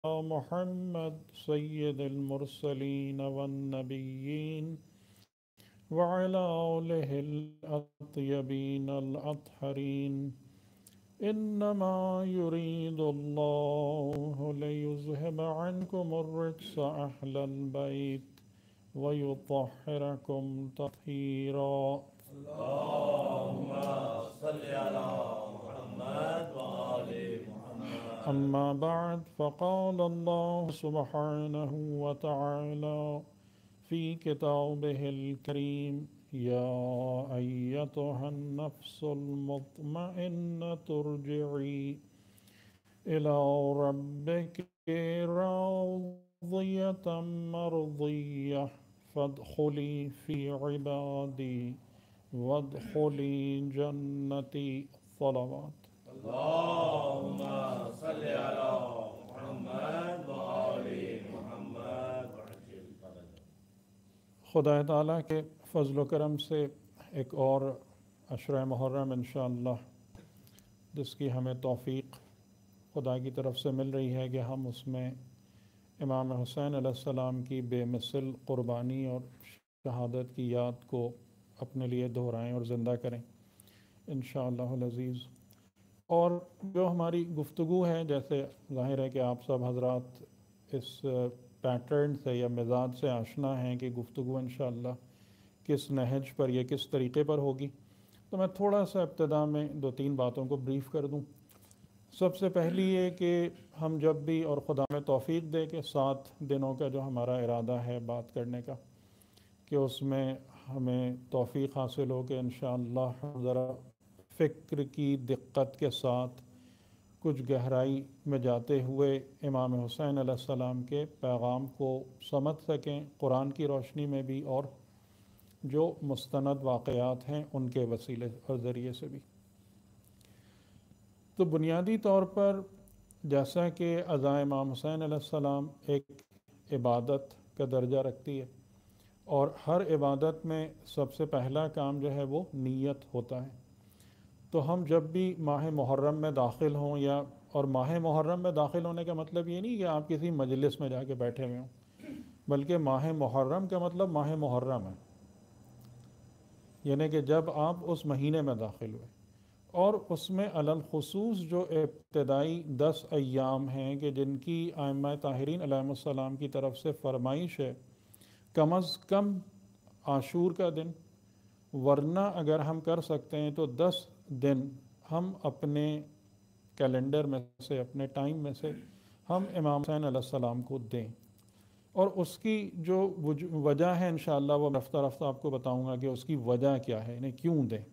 محمد سید المرسلین والنبیین وعلى آلہ الأطیبین الأطہرین انما يريد الله ليذهب عنكم الرجس اهل البيت ويطهركم تطهيرا اللهم صل على محمد وآل محمد. أما بعد فقال الله سبحانه وتعالى في كتابه الكريم يا أيتها النفس المطمئنة ارجعي إلى ربك راضية مرضية فادخلي في عبادي وادخلي جنتي. صلوات. اللهم صل على محمد وآل محمد. خدا تعالیٰ کے فضل و کرم سے ایک اور عشرہ محرم انشاءاللہ جس کی ہمیں توفیق خدا کی طرف سے مل رہی ہے کہ ہم اس میں امام حسین علیہ السلام کی بے مثل قربانی اور شہادت کی یاد کو اپنے لیے دہرائیں اور زندہ کریں انشاءاللہ العزیز. اور جو ہماری گفتگو ہے، جیسے ظاہر ہے کہ آپ سب حضرات اس پیٹرن سے یا مزاج سے آشنا ہیں کہ گفتگو انشاءاللہ کس نہج پر یا کس طریقے پر ہوگی، تو میں تھوڑا سا ابتدا میں 2-3 باتوں کو بریف کر دوں. سب سے پہلی یہ کہ ہم جب بھی، اور خدا میں توفیق دے کہ 7 دنوں کا جو ہمارا ارادہ ہے بات کرنے کا، کہ اس میں ہمیں توفیق حاصل ہو کہ انشاءاللہ ذرا فکر کی دقت کے ساتھ کچھ گہرائی میں جاتے ہوئے امام حسین علیہ السلام کے پیغام کو سمجھ سکیں، قرآن کی روشنی میں بھی اور جو مستند واقعات ہیں ان کے وسیلے اور ذریعے سے بھی. تو بنیادی طور پر جیسا کہ عزا امام حسین علیہ السلام ایک عبادت کا درجہ رکھتی ہے، اور ہر عبادت میں سب سے پہلا کام جو ہے وہ نیت ہوتا ہے. تو ہم جب بھی ماہ محرم میں داخل ہوں، اور ماہ محرم میں داخل ہونے کا مطلب یہ نہیں کہ آپ کسی مجلس میں جا کے بیٹھے ہوئے ہوں، بلکہ ماہ محرم کا مطلب ماہ محرم ہے، یعنی کہ جب آپ اس مہینے میں داخل ہوئے. اور اس میں علی الخصوص جو ابتدائی 10 ایام ہیں کہ جن کی ائمہ طاہرین علیہ السلام کی طرف سے فرمائش ہے کم از کم عاشور کا دن، ورنہ اگر ہم کر سکتے ہیں تو 10 دن ہم اپنے کیلنڈر میں سے، اپنے ٹائم میں سے ہم امام حسین علیہ السلام کو دیں. اور اس کی جو وجہ ہے انشاءاللہ وہ رفتہ رفتہ آپ کو بتاؤں گا کہ اس کی وجہ کیا ہے، یعنی کیوں دیں،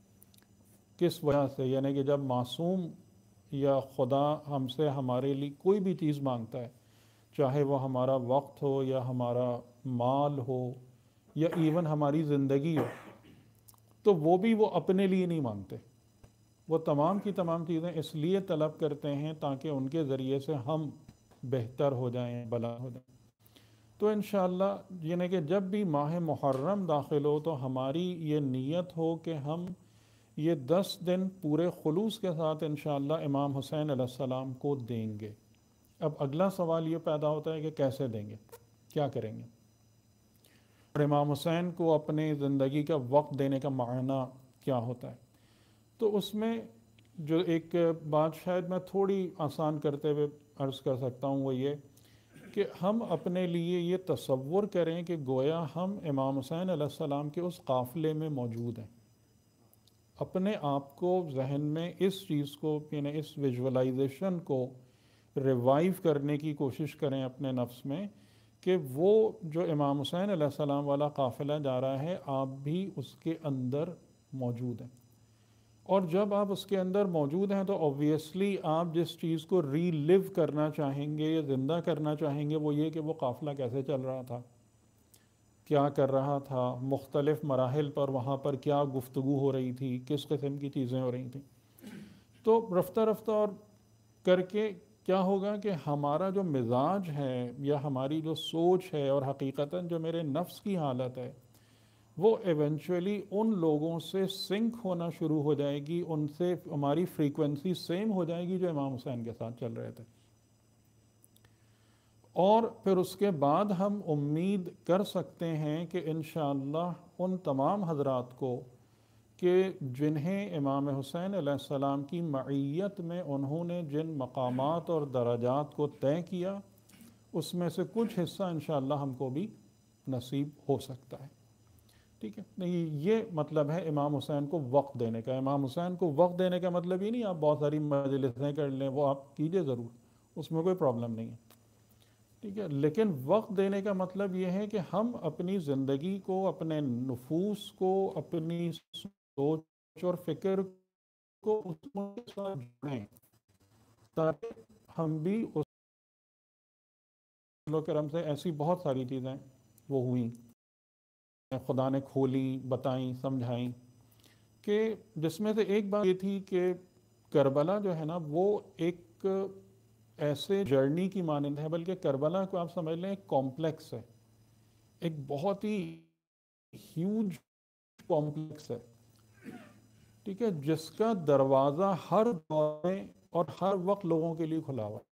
کس وجہ سے. یعنی کہ جب معصوم یا خدا ہم سے ہمارے لیے کوئی بھی چیز مانگتا ہے، چاہے وہ ہمارا وقت ہو یا ہمارا مال ہو یا ایون ہماری زندگی ہو، تو وہ بھی وہ اپنے لیے نہیں مانگتے، وہ تمام کی تمام چیزیں اس لیے طلب کرتے ہیں تاکہ ان کے ذریعے سے ہم بہتر ہو جائیں، بلا ہو جائیں. تو انشاءاللہ یعنی کہ جب بھی ماہ محرم داخل ہو تو ہماری یہ نیت ہو کہ ہم یہ 10 دن پورے خلوص کے ساتھ انشاءاللہ امام حسین علیہ السلام کو دیں گے. اب اگلا سوال یہ پیدا ہوتا ہے کہ کیسے دیں گے، کیا کریں گے، اور امام حسین کو اپنی زندگی کا وقت دینے کا معنی کیا ہوتا ہے. تو اس میں جو ایک بات شاید میں تھوڑی آسان کرتے ہوئے عرض کر سکتا ہوں وہ یہ کہ ہم اپنے لیے یہ تصور کریں کہ گویا ہم امام حسین علیہ السلام کے اس قافلے میں موجود ہیں. اپنے آپ کو ذہن میں اس چیز کو، یعنی اس ویژولائزیشن کو ریوائیو کرنے کی کوشش کریں اپنے نفس میں کہ وہ جو امام حسین علیہ السلام والا قافلہ جا رہا ہے آپ بھی اس کے اندر موجود ہیں. اور جب آپ اس کے اندر موجود ہیں تو obviously آپ جس چیز کو ری لیو کرنا چاہیں گے یا زندہ کرنا چاہیں گے وہ یہ کہ وہ قافلہ کیسے چل رہا تھا، کیا کر رہا تھا، مختلف مراحل پر وہاں پر کیا گفتگو ہو رہی تھی، کس قسم کی چیزیں ہو رہی تھیں. تو رفتہ رفتہ اور کر کے کیا ہوگا کہ ہمارا جو مزاج ہے یا ہماری جو سوچ ہے اور حقیقتاً جو میرے نفس کی حالت ہے وہ ایونچولی ان لوگوں سے سنک ہونا شروع ہو جائے گی، ان سے ہماری فریکوینسی سیم ہو جائے گی جو امام حسین کے ساتھ چل رہے تھے. اور پھر اس کے بعد ہم امید کر سکتے ہیں کہ انشاءاللہ ان تمام حضرات کو کہ جنہیں امام حسین علیہ السلام کی معیت میں انہوں نے جن مقامات اور درجات کو طے کیا، اس میں سے کچھ حصہ انشاءاللہ ہم کو بھی نصیب ہو سکتا ہے۔ ٹھیک ہے، نہیں یہ مطلب ہے امام حسین کو وقت دینے کا۔ امام حسین کو وقت دینے کا مطلب یہ نہیں آپ بہت ساری مجلسیں کر لیں، وہ آپ کیجئے ضرور، اس میں کوئی پرابلم نہیں ہے، ٹھیک ہے، لیکن وقت دینے کا مطلب یہ ہے کہ ہم اپنی زندگی کو، اپنے نفوس کو، اپنی سوچ اور فکر کو اس کے ساتھ جڑیں، تاکہ ہم بھی اس کرم سے ایسی بہت ساری چیزیں وہ ہوئیں، خدا نے کھولی، بتائیں، سمجھائیں، کہ جس میں سے ایک بات یہ تھی کہ کربلا جو ہے نا وہ ایک ایسے جرنی کی مانند ہے، بلکہ کربلا کو آپ سمجھ لیں ایک کمپلیکس ہے، ایک بہت ہی ہیوج کمپلیکس ہے، ٹھیک ہے، جس کا دروازہ ہر دور میں اور ہر وقت لوگوں کے لیے کھلا ہوا ہے۔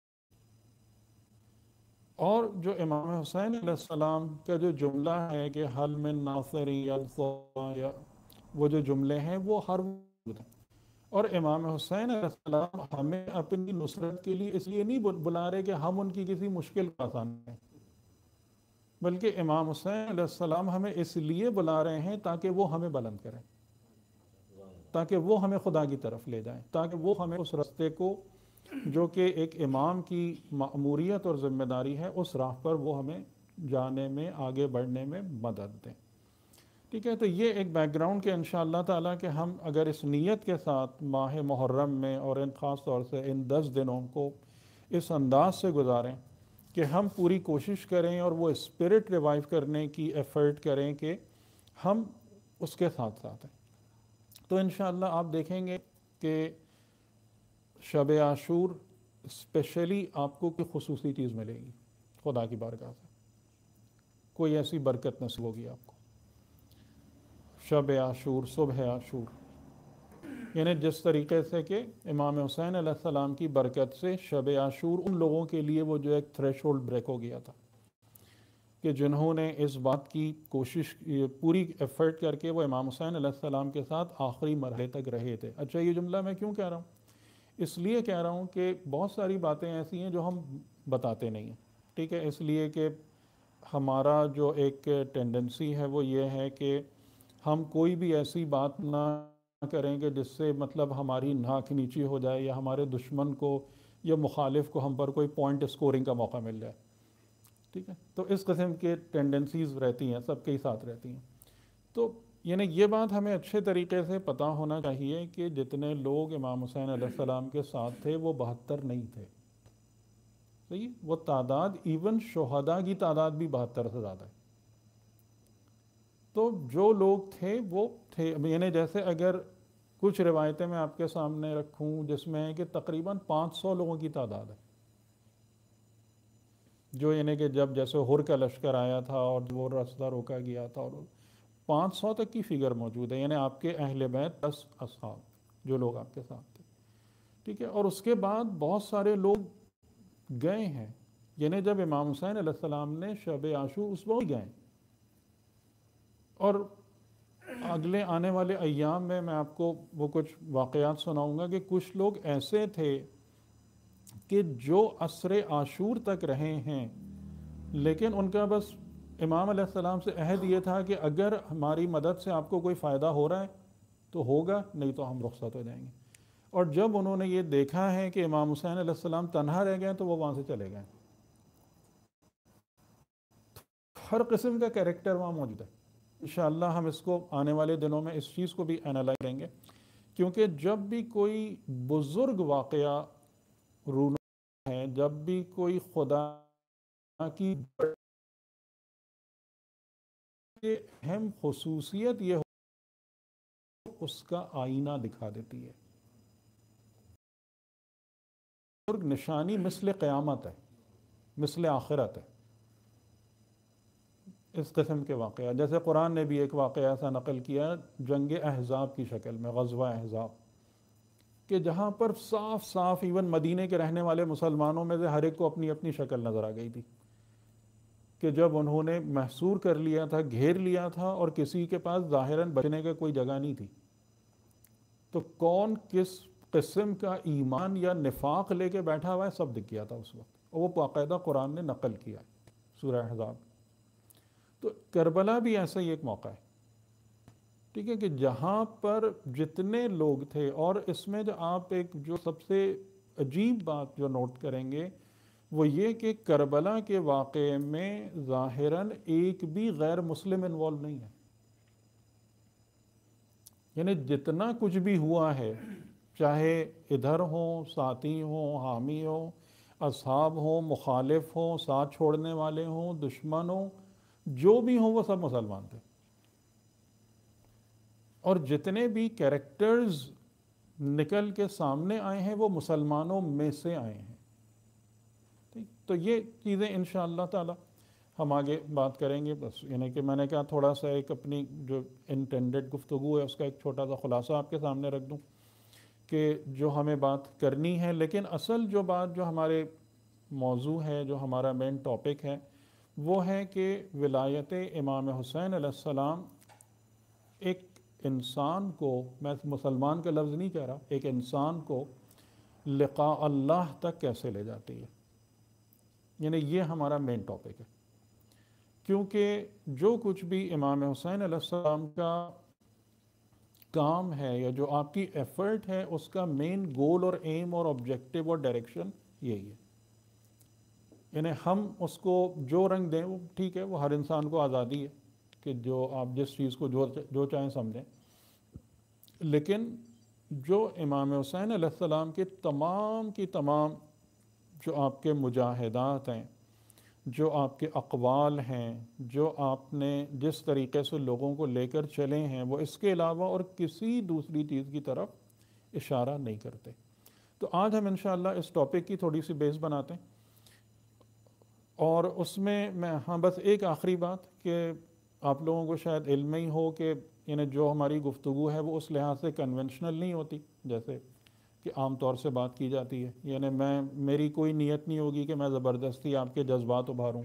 اور جو امام حسین علیہ السلام کا جو جملہ ہے کہ حل من ناصر یا وہ جو جملے ہیں وہ ہر وقت ہیں، اور امام حسین علیہ السلام ہمیں اپنی نصرت کے لیے اس لیے نہیں بلا رہے کہ ہم ان کی کسی مشکل کو آسان کریں، بلکہ امام حسین علیہ السلام ہمیں اس لیے بلا رہے ہیں تاکہ وہ ہمیں بلند کریں، تاکہ وہ ہمیں خدا کی طرف لے جائیں، تاکہ وہ ہمیں اس راستے کو جو کہ ایک امام کی مأموریت اور ذمہ داری ہے، اس راہ پر وہ ہمیں جانے میں، آگے بڑھنے میں مدد دیں۔ ٹھیک ہے، تو یہ ایک بیک گراؤنڈ کہ انشاءاللہ تعالیٰ کہ ہم اگر اس نیت کے ساتھ ماہ محرم میں اور ان خاص طور سے ان 10 دنوں کو اس انداز سے گزاریں کہ ہم پوری کوشش کریں اور وہ اسپرٹ ریوائیو کرنے کی ایفرٹ کریں کہ ہم اس کے ساتھ ساتھ ہیں، تو انشاءاللہ آپ دیکھیں گے کہ شب عاشور اسپیشلی آپ کو کوئی خصوصی چیز ملے گی خدا کی بارگاہ سے، کوئی ایسی برکت نصیب ہوگی آپ کو۔ شب عاشور، صبح عاشور، یعنی جس طریقے سے کہ امام حسین علیہ السلام کی برکت سے شب عاشور ان لوگوں کے لیے وہ جو ایک تھریش ہولڈ بریک ہو گیا تھا کہ جنہوں نے اس بات کی کوشش پوری ایفرٹ کر کے وہ امام حسین علیہ السلام کے ساتھ آخری مرحلے تک رہے تھے۔ اچھا، یہ جملہ میں کیوں کہہ رہا ہوں؟ اس لیے کہہ رہا ہوں کہ بہت ساری باتیں ایسی ہیں جو ہم بتاتے نہیں ہیں، ٹھیک ہے، اس لیے کہ ہمارا جو ایک ٹینڈنسی ہے وہ یہ ہے کہ ہم کوئی بھی ایسی بات نہ کریں کہ جس سے مطلب ہماری ناک نیچی ہو جائے یا ہمارے دشمن کو یا مخالف کو ہم پر کوئی پوائنٹ اسکورنگ کا موقع مل جائے، ٹھیک ہے، تو اس قسم کے ٹینڈنسیز رہتی ہیں، سب کے ہی ساتھ رہتی ہیں۔ تو یعنی یہ بات ہمیں اچھے طریقے سے پتہ ہونا چاہیے کہ جتنے لوگ امام حسین علیہ السلام کے ساتھ تھے وہ 72 نہیں تھے، صحیح، وہ تعداد ایون شہداء کی تعداد بھی 72 سے زیادہ ہے۔ تو جو لوگ تھے وہ تھے، یعنی جیسے اگر کچھ روایتیں میں آپ کے سامنے رکھوں جس میں ہے کہ تقریباً 500 لوگوں کی تعداد ہے، جو یعنی کہ جب جیسے ہر کا لشکر آیا تھا اور وہ راستہ روکا گیا تھا، اور 500 تک کی فگر موجود ہے، یعنی آپ کے اہل بیت 10 اصحاب جو لوگ آپ کے ساتھ تھے، ٹھیک ہے، اور اس کے بعد بہت سارے لوگ گئے ہیں، یعنی جب امام حسین علیہ السلام نے شب عاشور اس وقت گئے، اور اگلے آنے والے ایام میں آپ کو وہ کچھ واقعات سناؤں گا کہ کچھ لوگ ایسے تھے کہ جو عصر عاشور تک رہے ہیں، لیکن ان کا بس امام علیہ السلام سے عہد یہ تھا کہ اگر ہماری مدد سے آپ کو کوئی فائدہ ہو رہا ہے تو ہوگا، نہیں تو ہم رخصت ہو جائیں گے۔ اور جب انہوں نے یہ دیکھا ہے کہ امام حسین علیہ السلام تنہا رہ گئے تو وہ وہاں سے چلے گئے۔ ہر قسم کا کریکٹر وہاں موجود ہے۔ انشاءاللہ ہم اس کو آنے والے دنوں میں اس چیز کو بھی انالائز کریں گے، کیونکہ جب بھی کوئی بزرگ واقعہ رونما ہے، جب بھی کوئی خدا کی اہم خصوصیت یہ ہو اس کا آئینہ دکھا دیتی ہے۔ بزرگ نشانی مثل قیامت ہے، مثل آخرت ہے، اس قسم کے واقعہ، جیسے قرآن نے بھی ایک واقعہ ایسا نقل کیا جنگ احزاب کی شکل میں، غزوہ احزاب، کہ جہاں پر صاف صاف ایون مدینے کے رہنے والے مسلمانوں میں سے ہر ایک کو اپنی اپنی شکل نظر آ گئی تھی کہ جب انہوں نے محصور کر لیا تھا، گھیر لیا تھا، اور کسی کے پاس ظاہراً بچنے کا کوئی جگہ نہیں تھی، تو کون کس قسم کا ایمان یا نفاق لے کے بیٹھا ہوا ہے سب دکھ گیا تھا اس وقت، اور وہ باقاعدہ قرآن نے نقل کیا ہے سورہ احزاب۔ تو کربلا بھی ایسا ہی ایک موقع ہے، ٹھیک ہے، کہ جہاں پر جتنے لوگ تھے، اور اس میں جو آپ ایک جو سب سے عجیب بات جو نوٹ کریں گے وہ یہ کہ کربلا کے واقعے میں ظاہراً ایک بھی غیر مسلم انوالو نہیں ہے، یعنی جتنا کچھ بھی ہوا ہے، چاہے ادھر ہوں، ساتھی ہوں، حامی ہوں، اصحاب ہوں، مخالف ہوں، ساتھ چھوڑنے والے ہوں، دشمن ہوں، جو بھی ہوں وہ سب مسلمان تھے، اور جتنے بھی کیریکٹرز نکل کے سامنے آئے ہیں وہ مسلمانوں میں سے آئے ہیں، ٹھیک۔ تو یہ چیزیں انشاءاللہ تعالی ہم آگے بات کریں گے، بس یعنی کہ میں نے کہا تھوڑا سا ایک اپنی جو انٹینڈڈ گفتگو ہے اس کا ایک چھوٹا سا خلاصہ آپ کے سامنے رکھ دوں کہ جو ہمیں بات کرنی ہے، لیکن اصل جو بات جو ہمارے موضوع ہے، جو ہمارا مین ٹاپک ہے، وہ ہے کہ ولایت امام حسین علیہ السلام ایک انسان کو، میں مسلمان کا لفظ نہیں کہہ رہا، ایک انسان کو لقاء اللہ تک کیسے لے جاتی ہے، یعنی یہ ہمارا مین ٹاپک ہے، کیونکہ جو کچھ بھی امام حسین علیہ السلام کا کام ہے یا جو آپ کی ایفرٹ ہے، اس کا مین گول اور ایم اور آبجیکٹیو اور ڈائریکشن یہی ہے، یعنی ہم اس کو جو رنگ دیں وہ ٹھیک ہے، وہ ہر انسان کو آزادی ہے کہ جو آپ جس چیز کو جو چاہیں سمجھیں، لیکن جو امام حسین علیہ السلام کے تمام کی تمام جو آپ کے مجاہدات ہیں، جو آپ کے اقوال ہیں، جو آپ نے جس طریقے سے لوگوں کو لے کر چلے ہیں، وہ اس کے علاوہ اور کسی دوسری چیز کی طرف اشارہ نہیں کرتے۔ تو آج ہم انشاءاللہ اس ٹاپک کی تھوڑی سی بیس بناتے ہیں، اور اس میں ہاں بس ایک آخری بات کہ آپ لوگوں کو شاید علم ہی ہو کہ یعنی جو ہماری گفتگو ہے وہ اس لحاظ سے کنونشنل نہیں ہوتی جیسے کہ عام طور سے بات کی جاتی ہے، یعنی میری کوئی نیت نہیں ہوگی کہ میں زبردستی آپ کے جذبات ابھاروں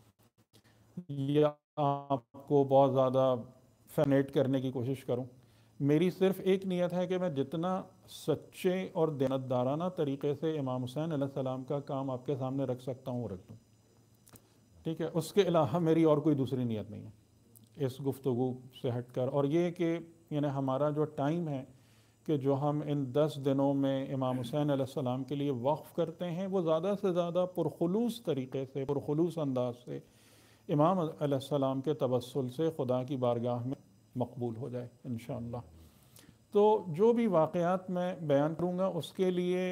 یا آپ کو بہت زیادہ فینیٹ کرنے کی کوشش کروں۔ میری صرف ایک نیت ہے کہ میں جتنا سچے اور دیانتدارانہ طریقے سے امام حسین علیہ السلام کا کام آپ کے سامنے رکھ سکتا ہوں وہ رکھ دوں، ٹھیک ہے، اس کے علاوہ میری اور کوئی دوسری نیت نہیں ہے اس گفتگو سے ہٹ کر۔ اور یہ کہ یعنی ہمارا جو ٹائم ہے کہ جو ہم ان 10 دنوں میں امام حسین علیہ السلام کے لیے وقف کرتے ہیں، وہ زیادہ سے زیادہ پرخلوص طریقے سے، پرخلوص انداز سے امام علیہ السلام کے توسل سے خدا کی بارگاہ میں مقبول ہو جائے انشاءاللہ۔ تو جو بھی واقعات میں بیان کروں گا اس کے لیے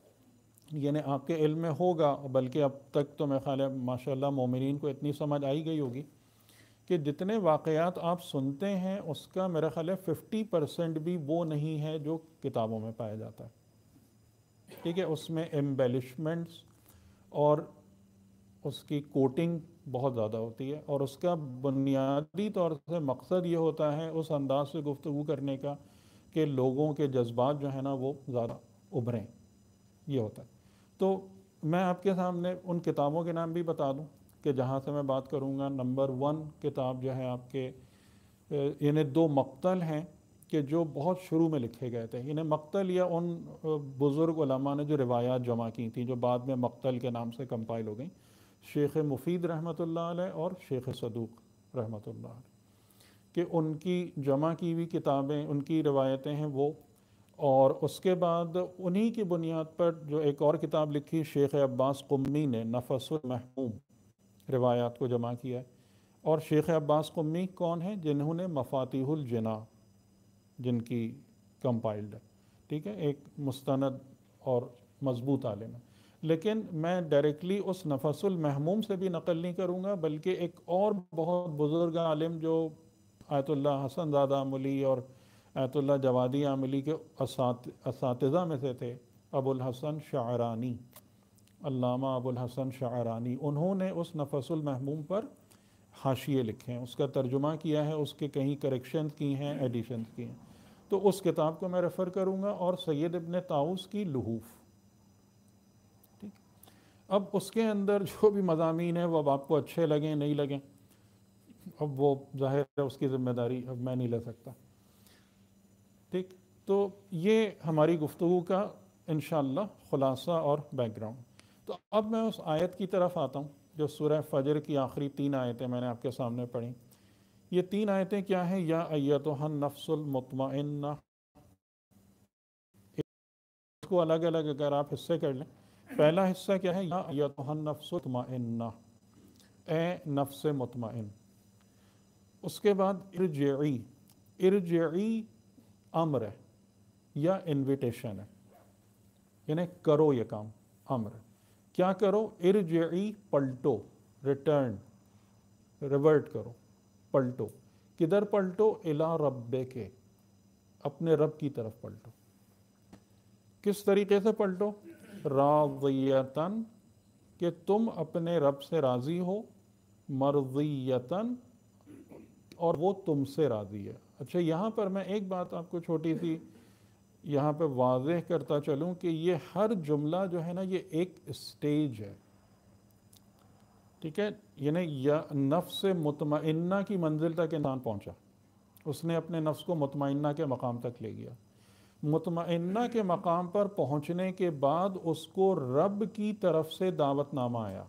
یعنی آپ کے علم میں ہوگا، بلکہ اب تک تو میں خیال ہے ماشاءاللہ مومنین کو اتنی سمجھ آئی گئی ہوگی کہ جتنے واقعات آپ سنتے ہیں اس کا میرا خیال ہے 50% بھی وہ نہیں ہے جو کتابوں میں پایا جاتا ہے، ٹھیک ہے، اس میں ایمبیلشمنٹس اور اس کی کوٹنگ بہت زیادہ ہوتی ہے، اور اس کا بنیادی طور سے مقصد یہ ہوتا ہے اس انداز سے گفتگو کرنے کا کہ لوگوں کے جذبات جو ہیں نا وہ زیادہ ابھریں، یہ ہوتا ہے۔ تو میں آپ کے سامنے ان کتابوں کے نام بھی بتا دوں کہ جہاں سے میں بات کروں گا۔ نمبر 1 کتاب جو ہے آپ کے یعنی 2 مقتل ہیں کہ جو بہت شروع میں لکھے گئے تھے، یعنی مقتل یا ان بزرگ علماء نے جو روایات جمع کی تھیں جو بعد میں مقتل کے نام سے کمپائل ہو گئیں، شیخ مفید رحمۃ اللہ علیہ اور شیخ صدوق رحمۃ اللہ علیہ، کہ ان کی جمع کی ہوئی کتابیں، ان کی روایتیں ہیں وہ، اور اس کے بعد انہی کی بنیاد پر جو ایک اور کتاب لکھی شیخ عباس قمی نے، نفس المحموم، روایات کو جمع کیا ہے۔ اور شیخ عباس قمی کون ہیں؟ جنہوں نے مفاتیح الجنا جن کی کمپائلڈ ہے، ٹھیک ہے، ایک مستند اور مضبوط عالم ہے۔ لیکن میں ڈائریکٹلی اس نفس المحموم سے بھی نقل نہیں کروں گا، بلکہ ایک اور بہت بزرگ عالم جو آیت اللہ حسن زادہ عاملی اور آیت اللہ جوادی عاملی کے اساتذہ میں سے تھے، ابو الحسن شعرانی، علامہ ابو الحسن شعرانی، انہوں نے اس نفس المحموم پر حاشیے لکھے ہیں، اس کا ترجمہ کیا ہے، اس کے کہیں کریکشنز کی ہیں، ایڈیشنز کی ہیں، تو اس کتاب کو میں ریفر کروں گا، اور سید ابن طاؤس کی لحوف، ٹھیک۔ اب اس کے اندر جو بھی مضامین ہیں وہ اب آپ کو اچھے لگیں نہیں لگیں، اب وہ ظاہر ہے اس کی ذمہ داری اب میں نہیں لے سکتا، ٹھیک؟ تو یہ ہماری گفتگو کا انشاءاللہ خلاصہ اور بیک گراؤنڈ۔ تو اب میں اس آیت کی طرف آتا ہوں جو سورہ فجر کی آخری 3 آیتیں میں نے آپ کے سامنے پڑھی۔ یہ 3 آیتیں کیا ہیں؟ یا ایتھا النفس المطمئنہ، اس کو الگ الگ اگر آپ حصے کر لیں، پہلا حصہ کیا ہے؟ یا ایتھا النفس المطمئنہ، اے نفس مطمئن۔ اس کے بعد ارجعی، ارجعی امر ہے یا انویٹیشن ہے، یعنی کرو یہ کام، امر ہے، کیا کرو؟ ارجعی پلٹو، ریٹرن، ریورٹ کرو، پلٹو۔ کدھر پلٹو؟ الی ربک، اپنے رب کی طرف پلٹو۔ کس طریقے سے پلٹو؟ راضیتاً، کہ تم اپنے رب سے راضی ہو، مرضیتاً، اور وہ تم سے راضی ہے۔ اچھا، یہاں پر میں ایک بات آپ کو چھوٹی سی یہاں پہ واضح کرتا چلوں کہ یہ ہر جملہ جو ہے نا یہ ایک اسٹیج ہے، ٹھیک ہے؟ یعنی یا نفس مطمئنہ کی منزل تک انسان پہنچا، اس نے اپنے نفس کو مطمئنہ کے مقام تک لے گیا۔ مطمئنہ کے مقام پر پہنچنے کے بعد اس کو رب کی طرف سے دعوت نامہ آیا،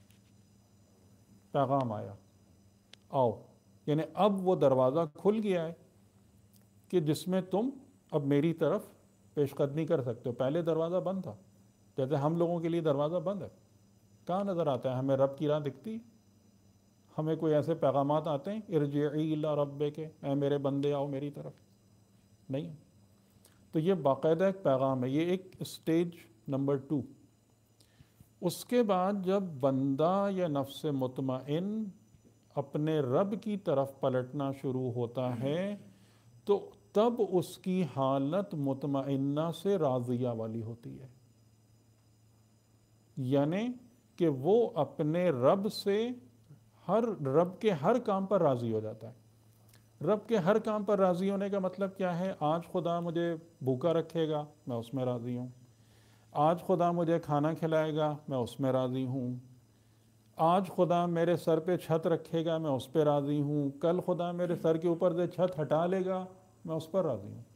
پیغام آیا، آؤ، یعنی اب وہ دروازہ کھل گیا ہے کہ جس میں تم اب میری طرف پیش قدمی کر سکتے ہو۔ پہلے دروازہ بند تھا، جیسے ہم لوگوں کے لیے دروازہ بند ہے۔ کہاں نظر آتا ہے ہمیں رب کی راہ دکھتی؟ ہمیں کوئی ایسے پیغامات آتے ہیں ارجعی الی ربک، اے میرے بندے آؤ میری طرف؟ نہیں۔ تو یہ باقاعدہ ایک پیغام ہے، یہ ایک اسٹیج نمبر 2۔ اس کے بعد جب بندہ یا نفس مطمئن اپنے رب کی طرف پلٹنا شروع ہوتا ہے تو تب اس کی حالت مطمئنہ سے راضیہ والی ہوتی ہے، یعنی کہ وہ اپنے رب سے رب کے ہر کام پر راضی ہو جاتا ہے۔ رب کے ہر کام پر راضی ہونے کا مطلب کیا ہے؟ آج خدا مجھے بھوکا رکھے گا، میں اس میں راضی ہوں۔ آج خدا مجھے کھانا کھلائے گا، میں اس میں راضی ہوں۔ آج خدا میرے سر پہ چھت رکھے گا، میں اس پہ راضی ہوں۔ کل خدا میرے سر کے اوپر سے چھت ہٹا لے گا، میں اس پر راضی ہوں۔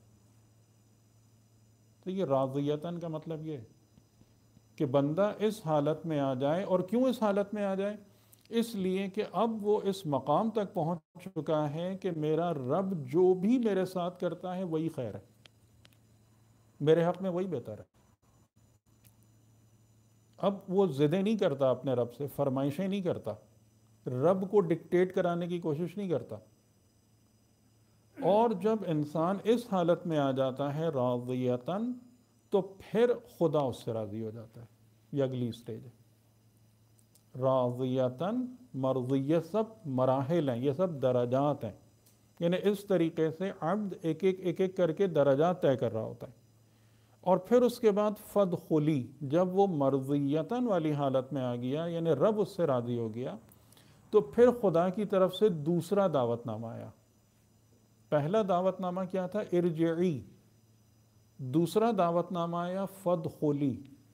تو یہ راضیتاً کا مطلب یہ ہے کہ بندہ اس حالت میں آ جائے۔ اور کیوں اس حالت میں آ جائے؟ اس لیے کہ اب وہ اس مقام تک پہنچ چکا ہے کہ میرا رب جو بھی میرے ساتھ کرتا ہے وہی خیر ہے، میرے حق میں وہی بہتر ہے۔ اب وہ ضدیں نہیں کرتا اپنے رب سے، فرمائشیں نہیں کرتا، رب کو ڈکٹیٹ کرانے کی کوشش نہیں کرتا۔ اور جب انسان اس حالت میں آ جاتا ہے راضیتاً، تو پھر خدا اس سے راضی ہو جاتا ہے۔ یہ اگلی سٹیج ہے، راضیتاً، مرضیت، سب مراحل ہیں، یہ سب درجات ہیں۔ یعنی اس طریقے سے عبد ایک ایک کر کے درجات طے کر رہا ہوتا ہے۔ اور پھر اس کے بعد فدخلی، جب وہ مرضیتاً والی حالت میں آ گیا، یعنی رب اس سے راضی ہو گیا، تو پھر خدا کی طرف سے دوسرا دعوت نامہ آیا۔ پہلا دعوت نامہ کیا تھا؟ ارجعی۔ دوسرا دعوت نامہ آیا فدخلی۔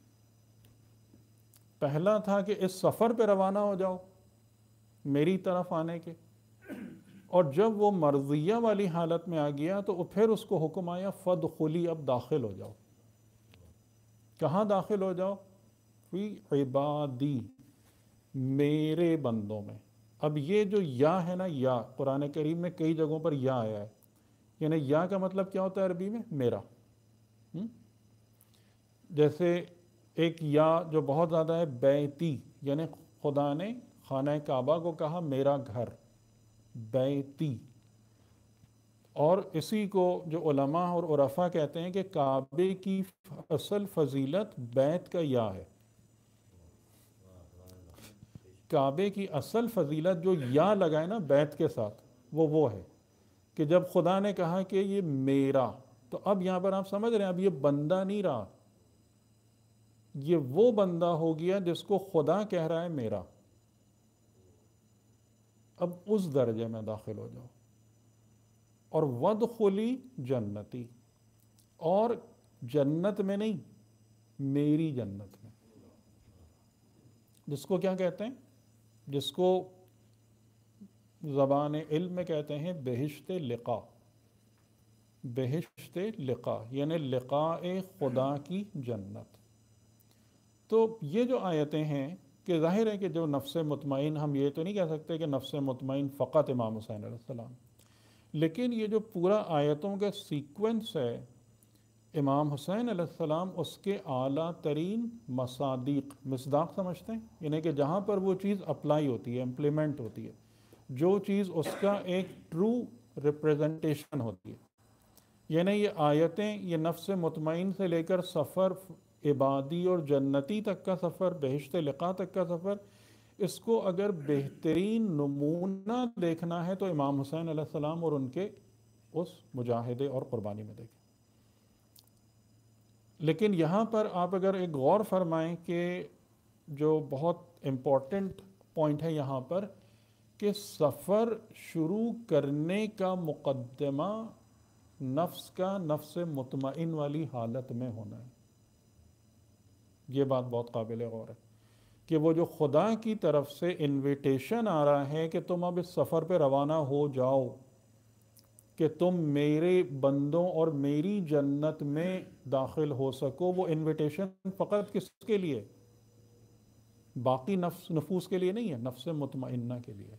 پہلا تھا کہ اس سفر پہ روانہ ہو جاؤ میری طرف آنے کے، اور جب وہ مرضیہ والی حالت میں آ گیا تو پھر اس کو حکم آیا فدخلی، اب داخل ہو جاؤ۔ کہاں داخل ہو جاؤ؟ فی عبادی، میرے بندوں میں۔ اب یہ جو یا ہے نا، یا قرآن کریم میں کئی جگہوں پر یا آیا ہے، یعنی یا کا مطلب کیا ہوتا ہے عربی میں؟ میرا۔ جیسے ایک یا جو بہت زیادہ ہے بیتی، یعنی خدا نے خانہ کعبہ کو کہا میرا گھر، بیتی۔ اور اسی کو جو علماء اور عرفاء کہتے ہیں کہ کعبے کی اصل فضیلت بیت کا یا ہے۔ کعبے کی اصل فضیلت جو یا لگائے نا بیت کے ساتھ، وہ ہے کہ جب خدا نے کہا کہ یہ میرا، تو اب یہاں پر آپ سمجھ رہے ہیں اب یہ بندہ نہیں رہا، یہ وہ بندہ ہو گیا جس کو خدا کہہ رہا ہے میرا۔ اب اس درجے میں داخل ہو جاؤ۔ اور وَادْخُلِي جنتی، اور جنت میں نہیں، میری جنت میں۔ جس کو کیا کہتے ہیں؟ جس کو زبان علم میں کہتے ہیں بہشت لقا. بہشت لقا یعنی لقاء خدا کی جنت. تو یہ جو آیتیں ہیں کہ ظاہر ہے کہ جو نفس مطمئن، ہم یہ تو نہیں کہہ سکتے کہ نفس مطمئن فقط امام حسین علیہ السلام، لیکن یہ جو پورا آیتوں کا سیکوینس ہے، امام حسین علیہ السلام اس کے اعلیٰ ترین مصادیق، مصداق سمجھتے ہیں، یعنی کہ جہاں پر وہ چیز اپلائی ہوتی ہے، امپلیمنٹ ہوتی ہے، جو چیز اس کا ایک ٹرو ریپریزنٹیشن ہوتی ہے. یعنی یہ آیتیں، یہ نفس مطمئن سے لے کر سفر عبادی اور جنتی تک کا سفر، بہشت لقا تک کا سفر، اس کو اگر بہترین نمونہ دیکھنا ہے تو امام حسین علیہ السلام اور ان کے اس مجاہدے اور قربانی میں دیکھیں. لیکن یہاں پر آپ اگر ایک غور فرمائیں کہ جو بہت امپورٹنٹ پوائنٹ ہے یہاں پر، کہ سفر شروع کرنے کا مقدمہ نفس کا نفس مطمئن والی حالت میں ہونا ہے. یہ بات بہت قابل غور ہے کہ وہ جو خدا کی طرف سے انویٹیشن آ رہا ہے کہ تم اب اس سفر پہ روانہ ہو جاؤ، کہ تم میرے بندوں اور میری جنت میں داخل ہو سکو، وہ انویٹیشن فقط کس کے لیے؟ باقی نفوس کے لیے نہیں ہے، نفس مطمئنہ کے لیے.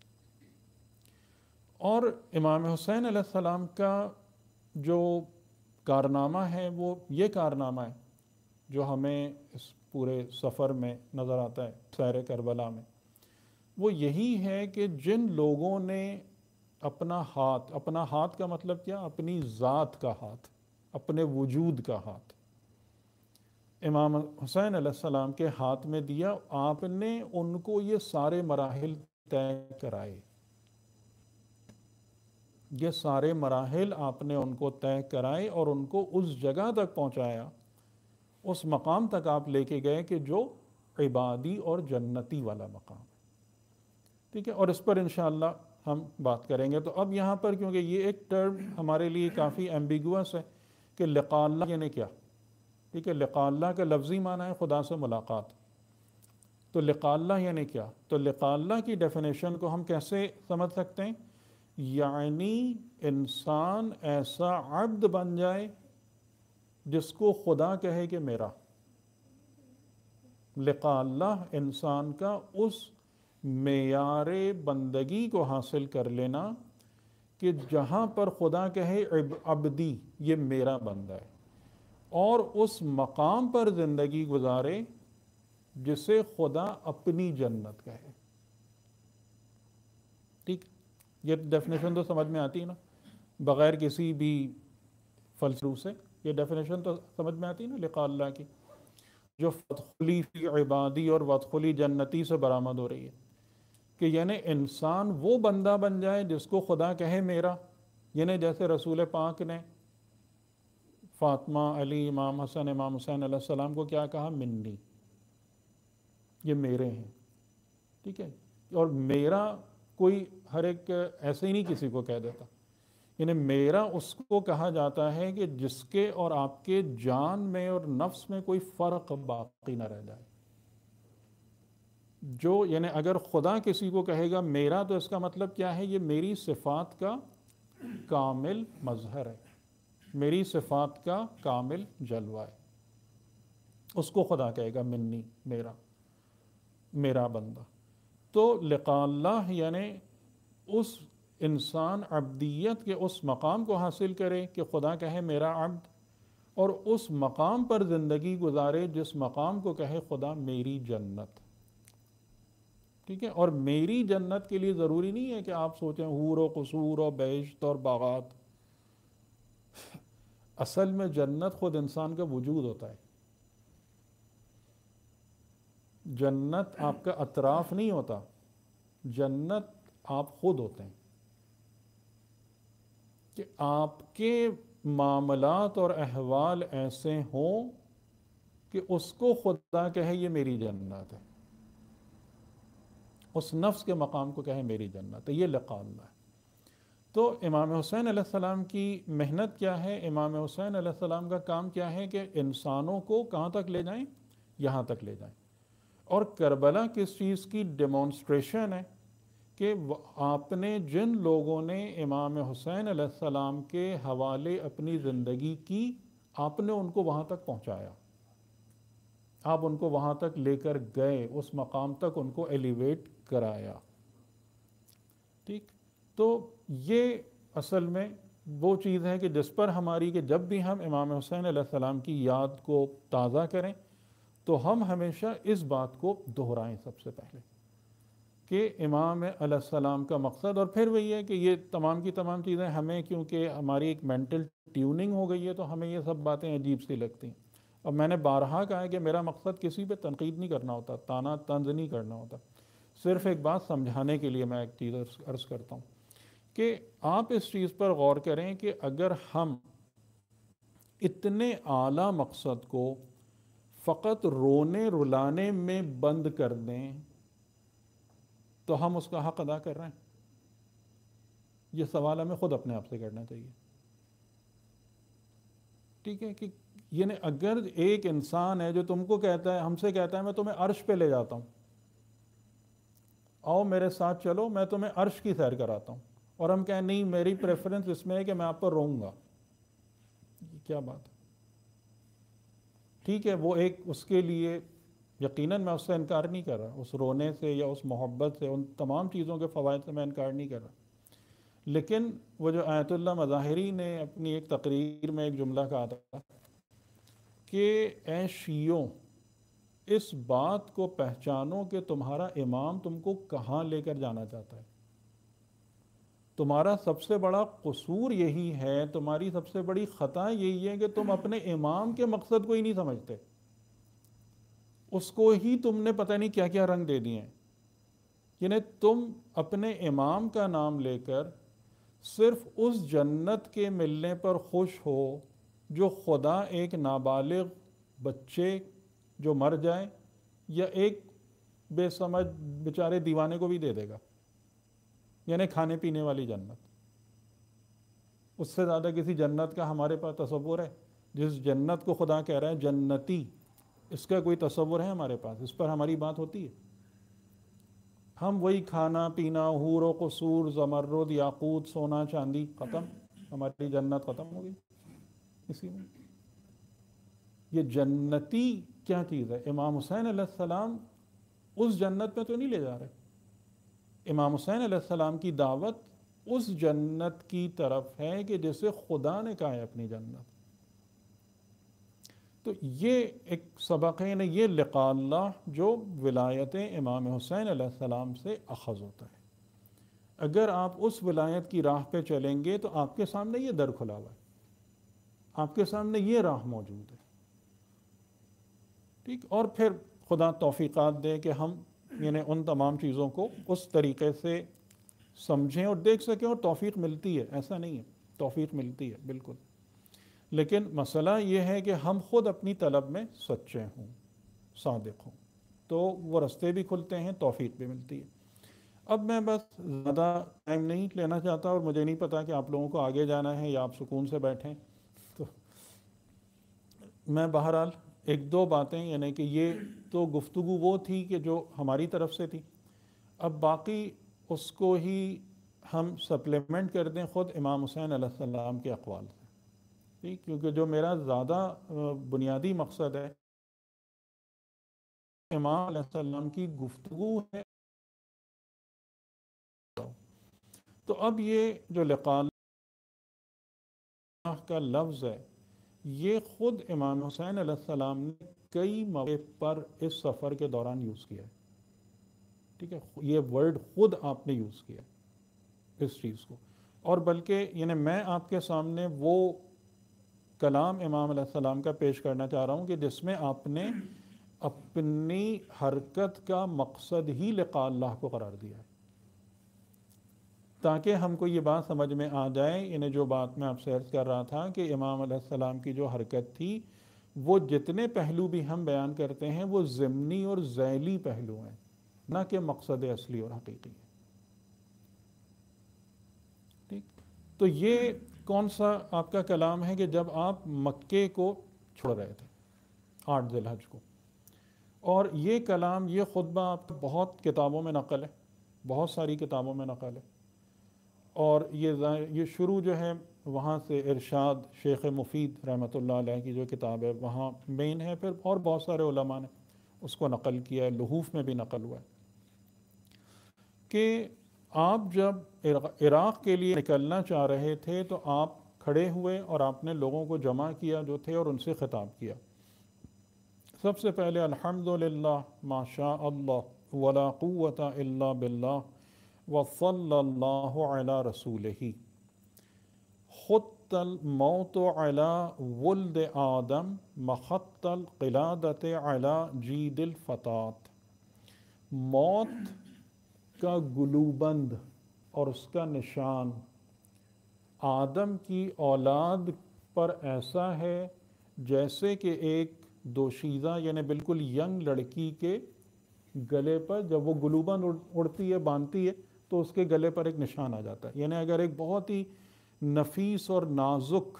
اور امام حسین علیہ السلام کا جو کارنامہ ہے وہ یہ کارنامہ ہے جو ہمیں اس پورے سفر میں نظر آتا ہے سیر کربلا میں. وہ یہی ہے کہ جن لوگوں نے اپنا ہاتھ کا مطلب کیا؟ اپنی ذات کا ہاتھ، اپنے وجود کا ہاتھ امام حسین علیہ السلام کے ہاتھ میں دیا. آپ نے ان کو یہ سارے مراحل طے کرائے، یہ سارے مراحل آپ نے ان کو طے کرائے اور ان کو اس جگہ تک پہنچایا، اس مقام تک آپ لے کے گئے کہ جو عبادی اور جنتی والا مقام ہے. ٹھیک ہے، اور اس پر انشاءاللہ ہم بات کریں گے. تو اب یہاں پر کیونکہ یہ ایک ٹرم ہمارے لیے کافی ایمبیگوس ہے کہ لقاء اللہ یعنی کیا؟ ٹھیک ہے، لقاء اللہ کا لفظی معنی ہے خدا سے ملاقات. تو لقاء اللہ یعنی کیا؟ تو لقاء اللہ کی ڈیفینیشن کو ہم کیسے سمجھ سکتے ہیں؟ یعنی انسان ایسا عبد بن جائے جس کو خدا کہے کہ میرا. لقاء اللہ انسان کا اس معیار بندگی کو حاصل کر لینا کہ جہاں پر خدا کہے عبدی، یہ میرا بندہ ہے، اور اس مقام پر زندگی گزارے جسے خدا اپنی جنت کہے. ٹھیک، یہ ڈیفینیشن تو سمجھ میں آتی ہے نا، بغیر کسی بھی فلسفے سے یہ ڈیفینیشن تو سمجھ میں آتی ہے نا لقاء اللہ کی، جو فدخلی فی عبادی اور وادخلی جنتی سے برآمد ہو رہی ہے. کہ یعنی انسان وہ بندہ بن جائے جس کو خدا کہے میرا. یعنی جیسے رسول پاک نے فاطمہ، علی، امام حسن، امام حسین علیہ السلام کو کیا کہا؟ منی، یہ میرے ہیں. ٹھیک ہے، اور میرا کوئی ہر ایک ایسے ہی نہیں کسی کو کہہ دیتا. یعنی میرا اس کو کہا جاتا ہے کہ جس کے اور آپ کے جان میں اور نفس میں کوئی فرق باقی نہ رہ جائے. جو یعنی اگر خدا کسی کو کہے گا میرا، تو اس کا مطلب کیا ہے؟ یہ میری صفات کا کامل مظہر ہے، میری صفات کا کامل جلوہ ہے. اس کو خدا کہے گا منی، میرا بندہ. تو لقاء اللہ یعنی اس انسان عبدیت کے اس مقام کو حاصل کرے کہ خدا کہے میرا عبد، اور اس مقام پر زندگی گزارے جس مقام کو کہے خدا میری جنت. ٹھیک ہے، اور میری جنت کے لیے ضروری نہیں ہے کہ آپ سوچیں حور و قصور و بہشت اور باغات. اصل میں جنت خود انسان کا وجود ہوتا ہے. جنت آپ کا اطراف نہیں ہوتا، جنت آپ خود ہوتے ہیں. کہ آپ کے معاملات اور احوال ایسے ہوں کہ اس کو خدا کہے یہ میری جنت ہے، اس نفس کے مقام کو کہے میری جنت ہے. یہ لقاء اللہ ہے. تو امام حسین علیہ السلام کی محنت کیا ہے؟ امام حسین علیہ السلام کا کام کیا ہے؟ کہ انسانوں کو کہاں تک لے جائیں؟ یہاں تک لے جائیں. اور کربلا کس چیز کی ڈیمانسٹریشن ہے کہ آپ نے جن لوگوں نے امام حسین علیہ السلام کے حوالے اپنی زندگی کی، آپ نے ان کو وہاں تک پہنچایا، آپ ان کو وہاں تک لے کر گئے، اس مقام تک ان کو ایلیویٹ کرایا. ٹھیک، تو یہ اصل میں وہ چیز ہے کہ جس پر ہماری کہ جب بھی ہم امام حسین علیہ السلام کی یاد کو تازہ کریں تو ہم ہمیشہ اس بات کو دہرائیں سب سے پہلے کہ امام علیہ السلام کا مقصد. اور پھر وہی ہے کہ یہ تمام کی تمام چیزیں ہمیں، کیونکہ ہماری ایک مینٹل ٹیوننگ ہو گئی ہے، تو ہمیں یہ سب باتیں عجیب سی لگتی ہیں. اور میں نے بارہا کہا ہے کہ میرا مقصد کسی پہ تنقید نہیں کرنا ہوتا، تانا طنز نہیں کرنا ہوتا، صرف ایک بات سمجھانے کے لیے میں ایک چیز عرض کرتا ہوں کہ آپ اس چیز پر غور کریں کہ اگر ہم اتنے اعلیٰ مقصد کو فقط رونے رلانے میں بند کر دیں تو ہم اس کا حق ادا کر رہے ہیں. یہ سوال ہمیں خود اپنے آپ سے کرنا چاہیے. ٹھیک ہے، کہ یعنی اگر ایک انسان ہے جو تم کو کہتا ہے، ہم سے کہتا ہے میں تمہیں عرش پہ لے جاتا ہوں، آؤ میرے ساتھ چلو، میں تمہیں عرش کی سیر کراتا ہوں، اور ہم کہیں نہیں میری پریفرنس اس میں ہے کہ میں آپ پر روؤں گا، یہ کیا بات ہے؟ ٹھیک ہے، وہ ایک اس کے لیے یقیناً میں اس سے انکار نہیں کر رہا، اس رونے سے یا اس محبت سے، ان تمام چیزوں کے فوائد سے میں انکار نہیں کر رہا. لیکن وہ جو آیت اللہ مظاہری نے اپنی ایک تقریر میں ایک جملہ کہا تھا کہ اے شیعوں، اس بات کو پہچانو کہ تمہارا امام تم کو کہاں لے کر جانا چاہتا ہے. تمہارا سب سے بڑا قصور یہی ہے، تمہاری سب سے بڑی خطا یہی ہے کہ تم اپنے امام کے مقصد کو ہی نہیں سمجھتے، اس کو ہی تم نے پتہ نہیں کیا کیا رنگ دے دیے ہیں. یعنی تم اپنے امام کا نام لے کر صرف اس جنت کے ملنے پر خوش ہو جو خدا ایک نابالغ بچے جو مر جائے یا ایک بے سمجھ بیچارے دیوانے کو بھی دے دے گا، یعنی کھانے پینے والی جنت. اس سے زیادہ کسی جنت کا ہمارے پاس تصور ہے؟ جس جنت کو خدا کہہ رہا ہے جنتی، اس کا کوئی تصور ہے ہمارے پاس؟ اس پر ہماری بات ہوتی ہے؟ ہم وہی کھانا پینا، حور و قصور، زمرد یاقوت سونا چاندی، ختم، ہماری جنت ختم ہو گئی اسی میں. یہ جنتی کیا چیز ہے؟ امام حسین علیہ السلام اس جنت میں تو نہیں لے جا رہے. امام حسین علیہ السلام کی دعوت اس جنت کی طرف ہے کہ جسے خدا نے کہا ہے اپنی جنت. تو یہ ایک سبق ہے، یہ لقاء اللہ جو ولایت امام حسین علیہ السلام سے اخذ ہوتا ہے. اگر آپ اس ولایت کی راہ پہ چلیں گے تو آپ کے سامنے یہ در کھلا ہوا ہے، آپ کے سامنے یہ راہ موجود ہے. ٹھیک، اور پھر خدا توفیقات دے کہ ہم یعنی ان تمام چیزوں کو اس طریقے سے سمجھیں اور دیکھ سکیں، اور توفیق ملتی ہے، ایسا نہیں ہے، توفیق ملتی ہے بالکل. لیکن مسئلہ یہ ہے کہ ہم خود اپنی طلب میں سچے ہوں، صادق ہوں، تو وہ رستے بھی کھلتے ہیں، توفیق بھی ملتی ہے. اب میں بس زیادہ ٹائم نہیں لینا چاہتا، اور مجھے نہیں پتا کہ آپ لوگوں کو آگے جانا ہے یا آپ سکون سے بیٹھیں. تو میں بہرحال ایک دو باتیں، یعنی کہ یہ تو گفتگو وہ تھی کہ جو ہماری طرف سے تھی، اب باقی اس کو ہی ہم سپلیمنٹ کر دیں خود امام حسین علیہ السلام کے اقوال سے. ٹھیک، کیونکہ جو میرا زیادہ بنیادی مقصد ہے امام علیہ السلام کی گفتگو ہے. تو اب یہ جو لقاء اللہ کا لفظ ہے، یہ خود امام حسین علیہ السلام نے کئی موقع پر اس سفر کے دوران یوز کیا ہے. ٹھیک ہے، یہ ورڈ خود آپ نے یوز کیا اس چیز کو. اور بلکہ یعنی میں آپ کے سامنے وہ کلام امام علیہ السلام کا پیش کرنا چاہ رہا ہوں کہ جس میں آپ نے اپنی حرکت کا مقصد ہی لقاء اللہ کو قرار دیا ہے، تاکہ ہم کو یہ بات سمجھ میں آ جائے. یعنی جو بات میں آپ سے عرض کر رہا تھا کہ امام علیہ السلام کی جو حرکت تھی، وہ جتنے پہلو بھی ہم بیان کرتے ہیں وہ ضمنی اور ذیلی پہلو ہیں، نہ کہ مقصد اصلی اور حقیقی ہے. ٹھیک، تو یہ کون سا آپ کا کلام ہے کہ جب آپ مکے کو چھوڑ رہے تھے 8 ذی الحج کو، اور یہ کلام، یہ خطبہ آپ بہت کتابوں میں نقل ہے، بہت ساری کتابوں میں نقل ہے، اور یہ شروع جو ہے وہاں سے ارشاد شیخ مفید رحمۃ اللہ علیہ کی جو کتاب ہے وہاں مین ہے، پھر اور بہت سارے علماء نے اس کو نقل کیا ہے، لحوف میں بھی نقل ہوا ہے کہ آپ جب عراق کے لیے نکلنا چاہ رہے تھے تو آپ کھڑے ہوئے اور آپ نے لوگوں کو جمع کیا جو تھے اور ان سے خطاب کیا. سب سے پہلے الحمدللہ ما شاء اللہ ولا قوت الا باللہ وصلی اللہ علی رسولہ خط الموت علی ولد آدم مخط القلادت علی جید الفتات. موت کا گلوبند اور اس کا نشان آدم کی اولاد پر ایسا ہے جیسے کہ ایک دوشیزہ یعنی بالکل ینگ لڑکی کے گلے پر جب وہ گلوبند اڑتی ہے، باندھتی ہے، تو اس کے گلے پر ایک نشان آ جاتا ہے. یعنی اگر ایک بہت ہی نفیس اور نازک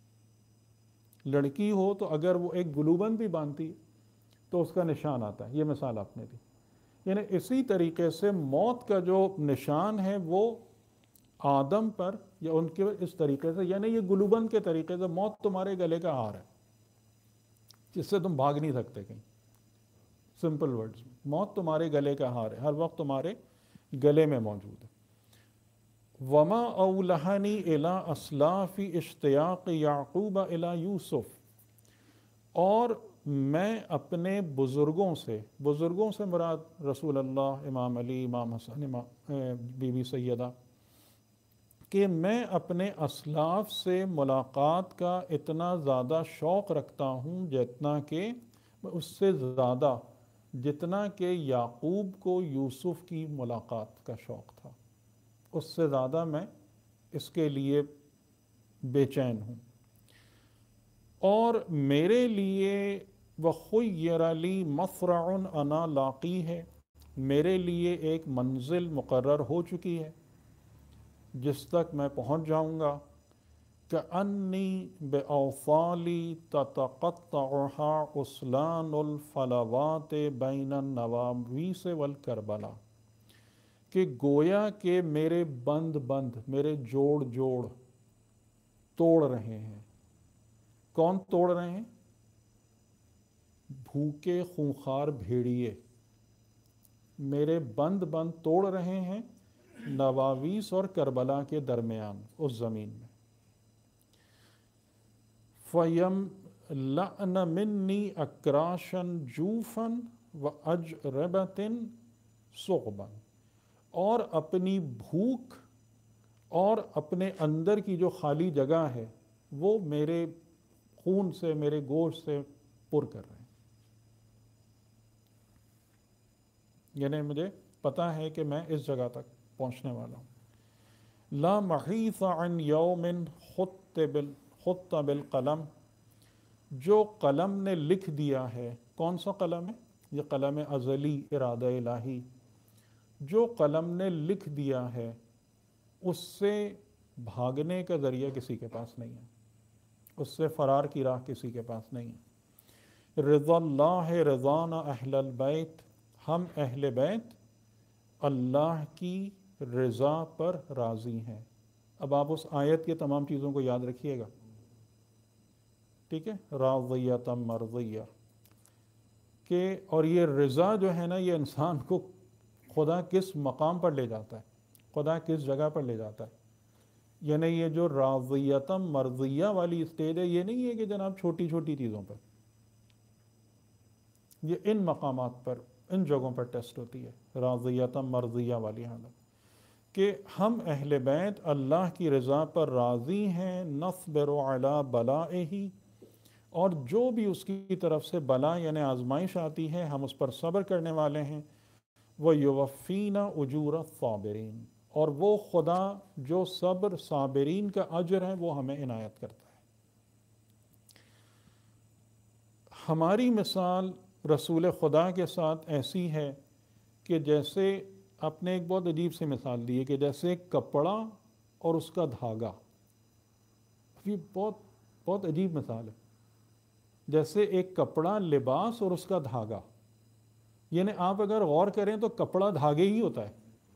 لڑکی ہو تو اگر وہ ایک گلوبند بھی باندھتی تو اس کا نشان آتا ہے. یہ مثال آپ نے دی. یعنی اسی طریقے سے موت کا جو نشان ہے وہ آدم پر یا ان کے اس طریقے سے، یعنی یہ گلوبند کے طریقے سے موت تمہارے گلے کا ہار ہے جس سے تم بھاگ نہیں سکتے کہیں. سمپل ورڈز، موت تمہارے گلے کا ہار ہے، ہر وقت تمہارے گلے میں موجود ہے. وما اولہنی الی اسلاف اشتیاق یعقوب الی یوسف، اور میں اپنے بزرگوں سے مراد رسول اللہ، امام علی، امام حسن، بی بی سیدہ، کہ میں اپنے اسلاف سے ملاقات کا اتنا زیادہ شوق رکھتا ہوں جتنا کہ اس سے زیادہ جتنا کہ یعقوب کو یوسف کی ملاقات کا شوق تھا، اس سے زیادہ میں اس کے لیے بے چین ہوں. اور میرے لیے وَخُيِّرَ لِي مَفْرَعٌ أَنَا لاقی ہے، میرے لیے ایک منزل مقرر ہو چکی ہے جس تک میں پہنچ جاؤں گا. كَأَنِّي بِأَوْصَالِي تَتَقَطَّعُهَا عُسْلَانُ الْفَلَوَاتِ بَيْنَ النَّوَاوِيسِ وَالْكَرْبَلَا، کہ گویا کہ میرے بند میرے جوڑ توڑ رہے ہیں. کون توڑ رہے ہیں؟ بھوکے خونخوار بھیڑیے میرے بند توڑ رہے ہیں نواویس اور کربلا کے درمیان اس زمین میں. فَيَمْلَأْنَ مِنِّي أَكْرَاشًا جُوفًا وَأَجْرَبَةٍ صُغْبًا، اور اپنی بھوک اور اپنے اندر کی جو خالی جگہ ہے وہ میرے خون سے، میرے گوشت سے پر کر رہے ہیں. یعنی مجھے پتہ ہے کہ میں اس جگہ تک پہنچنے والا ہوں. لا محیث عن یوم خط بالقلم، جو قلم نے لکھ دیا ہے. کون سا قلم ہے؟ یہ قلم ازلی، ارادہ الہی. جو قلم نے لکھ دیا ہے اس سے بھاگنے کا ذریعہ کسی کے پاس نہیں ہے، اس سے فرار کی راہ کسی کے پاس نہیں ہے. رضا اللہ رضانا اہل البیت، ہم اہل بیت اللہ کی رضا پر راضی ہیں. اب آپ اس آیت کی تمام چیزوں کو یاد رکھیے گا، ٹھیک ہے؟ راضیۃ مرضیہ، کہ اور یہ رضا جو ہے نا، یہ انسان کو خدا کس مقام پر لے جاتا ہے، خدا کس جگہ پر لے جاتا ہے. یعنی یہ جو راضیۃ مرضیہ والی اسٹیج ہے، یہ نہیں ہے کہ جناب چھوٹی چھوٹی چیزوں پر، یہ ان مقامات پر، ان جگہوں پر ٹیسٹ ہوتی ہے. راضیۃ مرضیہ والی حالت کہ ہم اہل بیت اللہ کی رضا پر راضی ہیں. نصبر علی بلائہ، اور جو بھی اس کی طرف سے بلا یعنی آزمائش آتی ہے ہم اس پر صبر کرنے والے ہیں. وَيُوَفِّينَ أُجُورَ الصَّابِرِينَ، اور وہ خدا جو صبر صابرین کا اجر ہے وہ ہمیں عنایت کرتا ہے. ہماری مثال رسول خدا کے ساتھ ایسی ہے کہ جیسے آپ نے ایک بہت عجیب سی مثال دی ہے کہ جیسے ایک کپڑا اور اس کا دھاگا. یہ بہت عجیب مثال ہے. جیسے ایک کپڑا، لباس اور اس کا دھاگا. یعنی آپ اگر غور کریں تو کپڑا دھاگے ہی ہوتا ہے،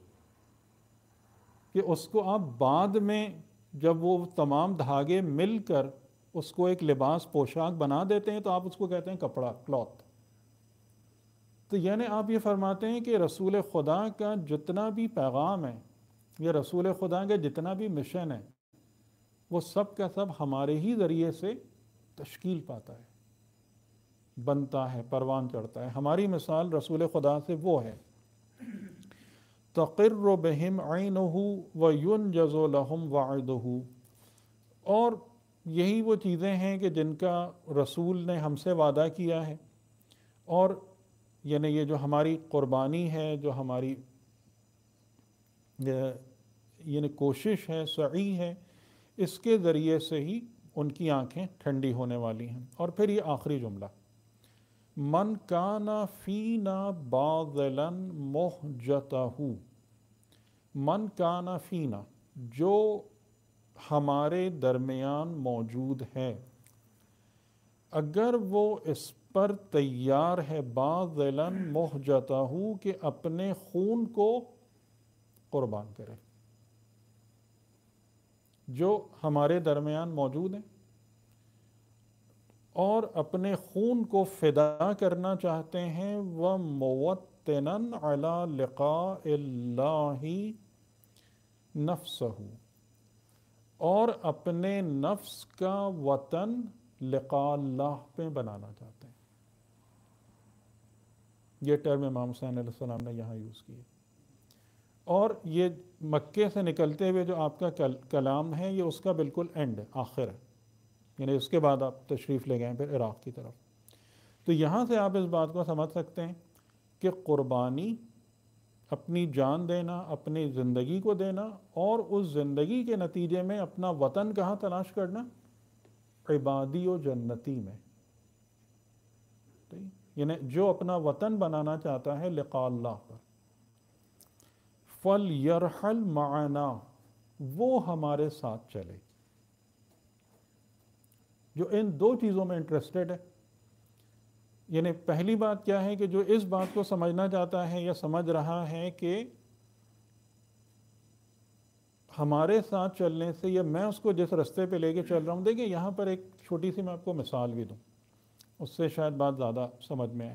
کہ اس کو آپ بعد میں جب وہ تمام دھاگے مل کر اس کو ایک لباس پوشاک بنا دیتے ہیں تو آپ اس کو کہتے ہیں کپڑا، کلوتھ۔ تو یعنی آپ یہ فرماتے ہیں کہ رسول خدا کا جتنا بھی پیغام ہے، یا رسول خدا کا جتنا بھی مشن ہے، وہ سب کا سب ہمارے ہی ذریعے سے تشکیل پاتا ہے، بنتا ہے، پروان چڑھتا ہے۔ ہماری مثال رسول خدا سے وہ ہے، تقر بہم عینہ وینجز لہم وعدہ، اور یہی وہ چیزیں ہیں کہ جن کا رسول نے ہم سے وعدہ کیا ہے، اور یعنی یہ جو ہماری قربانی ہے، جو ہماری یعنی کوشش ہے، سعی ہے، اس کے ذریعے سے ہی ان کی آنکھیں ٹھنڈی ہونے والی ہیں۔ اور پھر یہ آخری جملہ، من کان فینا باذلا محجتہ، من کان فینا، جو ہمارے درمیان موجود ہے، اگر وہ اس پر تیار ہے، باذلا محجتہ، کہ اپنے خون کو قربان کرے، جو ہمارے درمیان موجود ہیں اور اپنے خون کو فدا کرنا چاہتے ہیں، وَمُوَطِّنًا عَلَى لِقَاءِ اللَّهِ نَفْسَهُ، اور اپنے نفس کا وطن لقاء اللہ پہ بنانا چاہتے ہیں۔ یہ ٹرم امام حسین علیہ السلام نے یہاں یوز کی ہے۔ اور یہ مکے سے نکلتے ہوئے جو آپ کا کلام ہے، یہ اس کا بالکل اینڈ ہے، آخر ہے، یعنی اس کے بعد آپ تشریف لے گئے پھر عراق کی طرف۔ تو یہاں سے آپ اس بات کو سمجھ سکتے ہیں کہ قربانی، اپنی جان دینا، اپنی زندگی کو دینا، اور اس زندگی کے نتیجے میں اپنا وطن کہاں تلاش کرنا؟ عبادی و جنتی میں۔ یعنی جو اپنا وطن بنانا چاہتا ہے لقاء اللہ پر، فَلْيَرْحَلْ مَعَنَا، وہ ہمارے ساتھ چلے۔ جو ان دو چیزوں میں انٹرسٹڈ ہے، یعنی پہلی بات کیا ہے کہ جو اس بات کو سمجھنا چاہتا ہے یا سمجھ رہا ہے کہ ہمارے ساتھ چلنے سے، یا میں اس کو جس رستے پہ لے کے چل رہا ہوں، دیکھیں یہاں پر ایک چھوٹی سی میں آپ کو مثال بھی دوں، اس سے شاید بات زیادہ سمجھ میں آئے۔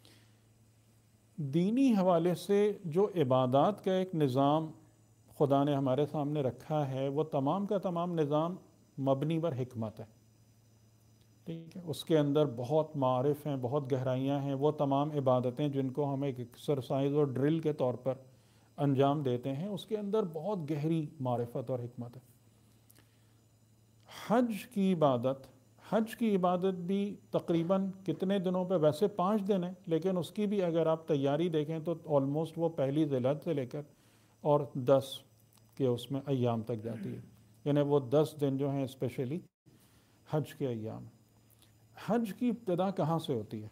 دینی حوالے سے جو عبادات کا ایک نظام خدا نے ہمارے سامنے رکھا ہے، وہ تمام کا تمام نظام مبنی بر حکمت ہے، ٹھیک ہے؟ اس کے اندر بہت معارف ہیں، بہت گہرائیاں ہیں۔ وہ تمام عبادتیں جن کو ہم ایک ایکسرسائز اور ڈرل کے طور پر انجام دیتے ہیں، اس کے اندر بہت گہری معرفت اور حکمت ہے۔ حج کی عبادت بھی تقریباً کتنے دنوں پہ؟ ویسے 5 دن ہیں، لیکن اس کی بھی اگر آپ تیاری دیکھیں تو آلموسٹ وہ پہلی ذی الحج سے لے کر اور 10 کے اس میں ایام تک جاتی ہے، یعنی وہ 10 دن جو ہیں اسپیشلی حج کے ایام۔ حج کی ابتدا کہاں سے ہوتی ہے؟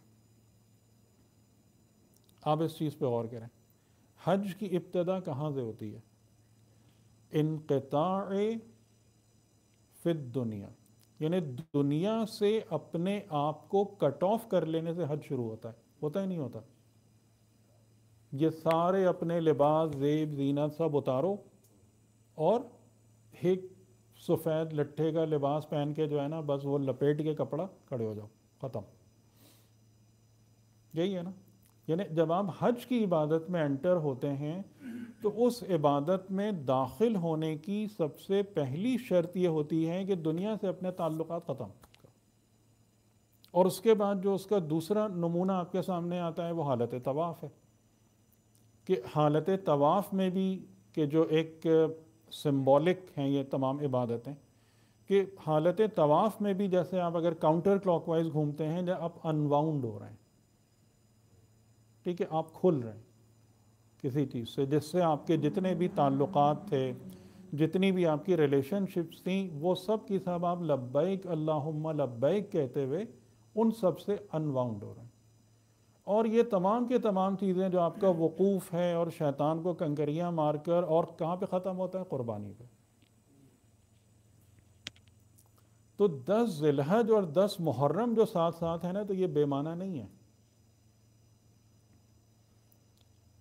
آپ اس چیز پہ غور کریں، حج کی ابتدا کہاں سے ہوتی ہے؟ انقطاع فی الدنیا، یعنی دنیا سے اپنے آپ کو کٹ آف کر لینے سے حج شروع ہوتا ہی نہیں ہوتا؟ یہ سارے اپنے لباس، زیب زینت سب اتارو، اور ایک سفید لٹھے کا لباس پہن کے جو ہے نا، بس وہ لپیٹ کے کپڑا کھڑے ہو جاؤ، ختم۔ یہی ہے نا؟ یعنی جب آپ حج کی عبادت میں انٹر ہوتے ہیں تو اس عبادت میں داخل ہونے کی سب سے پہلی شرط یہ ہوتی ہے کہ دنیا سے اپنے تعلقات ختم۔ اور اس کے بعد جو اس کا دوسرا نمونہ آپ کے سامنے آتا ہے وہ حالت طواف ہے، کہ حالت طواف میں بھی، کہ جو ایک سمبولک ہیں یہ تمام عبادتیں، کہ حالت طواف میں بھی جیسے آپ اگر کاؤنٹر کلاک وائز گھومتے ہیں، جب آپ انواؤنڈ ہو رہے ہیں، ٹھیک ہے، آپ کھل رہے ہیں کسی چیز سے، جس سے آپ کے جتنے بھی تعلقات تھے، جتنی بھی آپ کی ریلیشن شپس تھیں، وہ سب کی سب آپ لبیک اللہم لبیک کہتے ہوئے ان سب سے انواؤنڈ ہو رہے ہیں۔ اور یہ تمام کے تمام چیزیں جو آپ کا وقوف ہے اور شیطان کو کنکریاں مار کر، اور کہاں پہ ختم ہوتا ہے؟ قربانی پہ۔ تو 10 ذی الحج اور 10 محرم جو ساتھ ساتھ ہے نا، تو یہ بے معنی نہیں ہے۔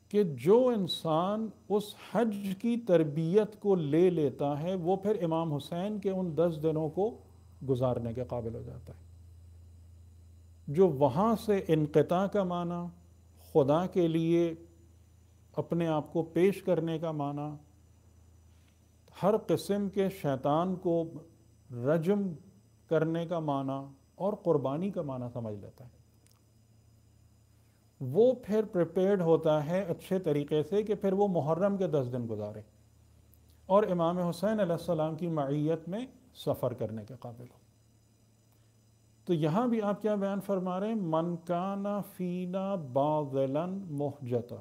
کہ جو انسان اس حج کی تربیت کو لے لیتا ہے وہ پھر امام حسین کے ان 10 دنوں کو گزارنے کے قابل ہو جاتا ہے. جو وہاں سے انقطاع کا معنی، خدا کے لیے اپنے آپ کو پیش کرنے کا معنی، ہر قسم کے شیطان کو رجم کرنے کا معنی اور قربانی کا معنی سمجھ لیتا ہے، وہ پھر پریپیئرڈ ہوتا ہے اچھے طریقے سے کہ پھر وہ محرم کے 10 دن گزارے اور امام حسین علیہ السلام کی معیت میں سفر کرنے کے قابل ہو. تو یہاں بھی آپ کیا بیان فرما رہے ہیں؟ من کان فینا باذلا محجتہ،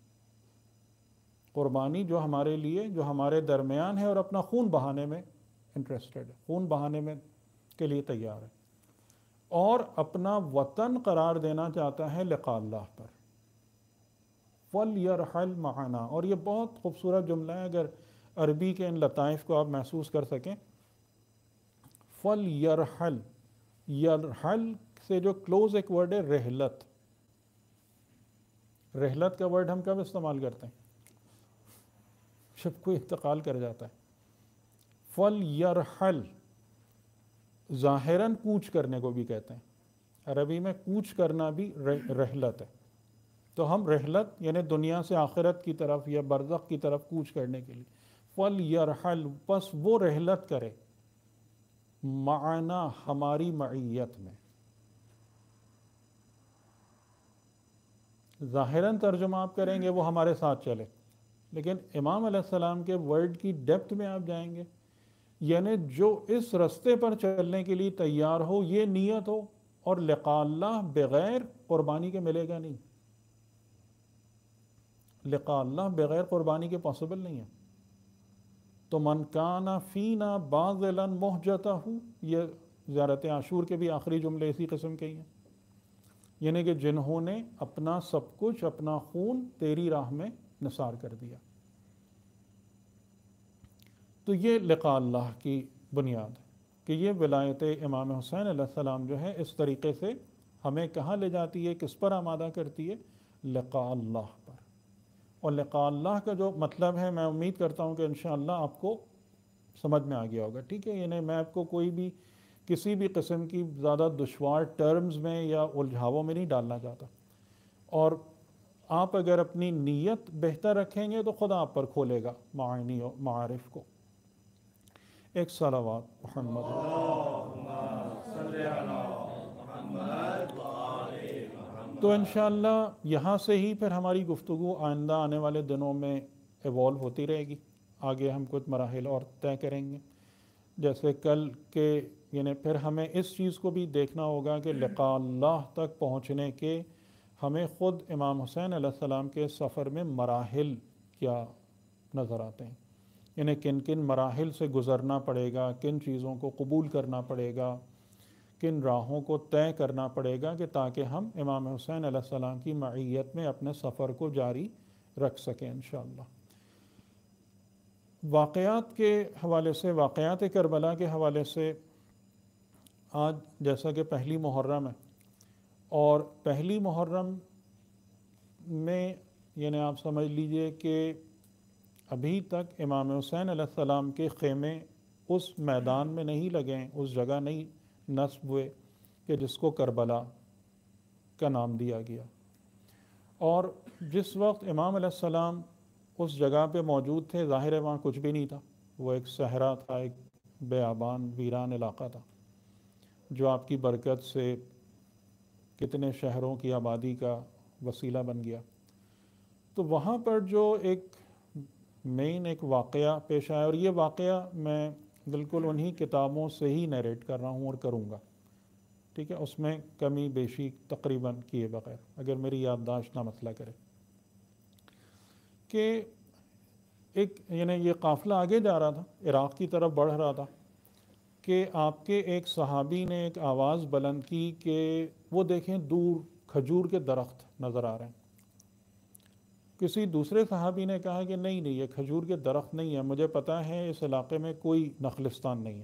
قربانی جو ہمارے لیے، جو ہمارے درمیان ہے اور اپنا خون بہانے میں انٹرسٹڈ ہے، خون بہانے میں کے لیے تیار ہے اور اپنا وطن قرار دینا چاہتا ہے لقاء اللہ پر، فَلْيَرْحَلْ مَعَنَا. اور یہ بہت خوبصورت جملہ ہے، اگر عربی کے ان لطائف کو آپ محسوس کر سکیں. فَلْيَرْحَلْ، یرحل سے جو کلوز ایک ورڈ ہے رحلت. رحلت کا ورڈ ہم کب استعمال کرتے ہیں؟ جب کوئی انتقال کر جاتا ہے. فَلْيَرْحَلْ ظاہراً کوچ کرنے کو بھی کہتے ہیں، عربی میں کوچ کرنا بھی رحلت ہے. تو ہم رحلت یعنی دنیا سے آخرت کی طرف یا برزخ کی طرف کوچ کرنے کے لیے فَلْيَرْحَلْ، پس وہ رحلت کرے معنا ہماری معیت میں. ظاہراً ترجمہ آپ کریں گے وہ ہمارے ساتھ چلے، لیکن امام علیہ السلام کے ورڈ کی ڈیپتھ میں آپ جائیں گے، یعنی جو اس رستے پر چلنے کے لیے تیار ہو، یہ نیت ہو، اور لقاء اللہ بغیر قربانی کے ملے گا نہیں. لقاء اللہ بغیر قربانی کے پاسبل نہیں ہے. تو من کان فینا باذلا محجتہ، یہ زیارت عاشور کے بھی آخری جملے اسی قسم کے ہی ہیں، یعنی کہ جنہوں نے اپنا سب کچھ، اپنا خون تیری راہ میں نثار کر دیا. تو یہ لقاء اللہ کی بنیاد ہے کہ یہ ولایت امام حسین علیہ السلام جو ہے اس طریقے سے ہمیں کہاں لے جاتی ہے، کس پر آمادہ کرتی ہے؟ لقاء اللہ پر. اور لقاء اللہ کا جو مطلب ہے میں امید کرتا ہوں کہ انشاءاللہ آپ کو سمجھ میں آ گیا ہوگا. ٹھیک ہے، یعنی میں آپ کو کوئی بھی کسی بھی قسم کی زیادہ دشوار ٹرمز میں یا الجھاؤں میں نہیں ڈالنا چاہتا، اور آپ اگر اپنی نیت بہتر رکھیں گے تو خدا آپ پر کھولے گا معانی و معارف کو. ایک صلوات محمد. تو انشاءاللہ یہاں سے ہی پھر ہماری گفتگو آئندہ آنے والے دنوں میں ایوالو ہوتی رہے گی. آگے ہم کچھ مراحل اور طے کریں گے، جیسے کل کے، یعنی پھر ہمیں اس چیز کو بھی دیکھنا ہوگا کہ لقاء اللہ تک پہنچنے کے ہمیں خود امام حسین علیہ السلام کے سفر میں مراحل کیا نظر آتے ہیں، یعنی کن کن مراحل سے گزرنا پڑے گا، کن چیزوں کو قبول کرنا پڑے گا، کن راہوں کو طے کرنا پڑے گا کہ تاکہ ہم امام حسین علیہ السلام کی معیت میں اپنے سفر کو جاری رکھ سکیں انشاءاللہ. واقعات کے حوالے سے، واقعات کربلا کے حوالے سے، آج جیسا کہ پہلی محرم ہے، اور پہلی محرم میں یعنی آپ سمجھ لیجئے کہ ابھی تک امام حسین علیہ السلام کے خیمے اس میدان میں نہیں لگے، اس جگہ نہیں نصب ہوئے کہ جس کو کربلا کا نام دیا گیا. اور جس وقت امام علیہ السلام اس جگہ پہ موجود تھے، ظاہر ہے وہاں کچھ بھی نہیں تھا، وہ ایک صحرا تھا، ایک بیابان ویران علاقہ تھا جو آپ کی برکت سے کتنے شہروں کی آبادی کا وسیلہ بن گیا. تو وہاں پر جو ایک مین ایک واقعہ پیش آیا، اور یہ واقعہ میں بالکل انہی کتابوں سے ہی نیریٹ کر رہا ہوں اور کروں گا، ٹھیک ہے، اس میں کمی بیشی تقریباً کیے بغیر، اگر میری یادداشت نہ مسئلہ کرے. کہ ایک یعنی یہ قافلہ آگے جا رہا تھا، عراق کی طرف بڑھ رہا تھا، کہ آپ کے ایک صحابی نے ایک آواز بلند کی کہ وہ دیکھیں دور کھجور کے درخت نظر آ رہے ہیں. کسی دوسرے صحابی نے کہا کہ نہیں یہ کھجور کے درخت نہیں ہے، مجھے پتہ ہے اس علاقے میں کوئی نخلستان نہیں ہے،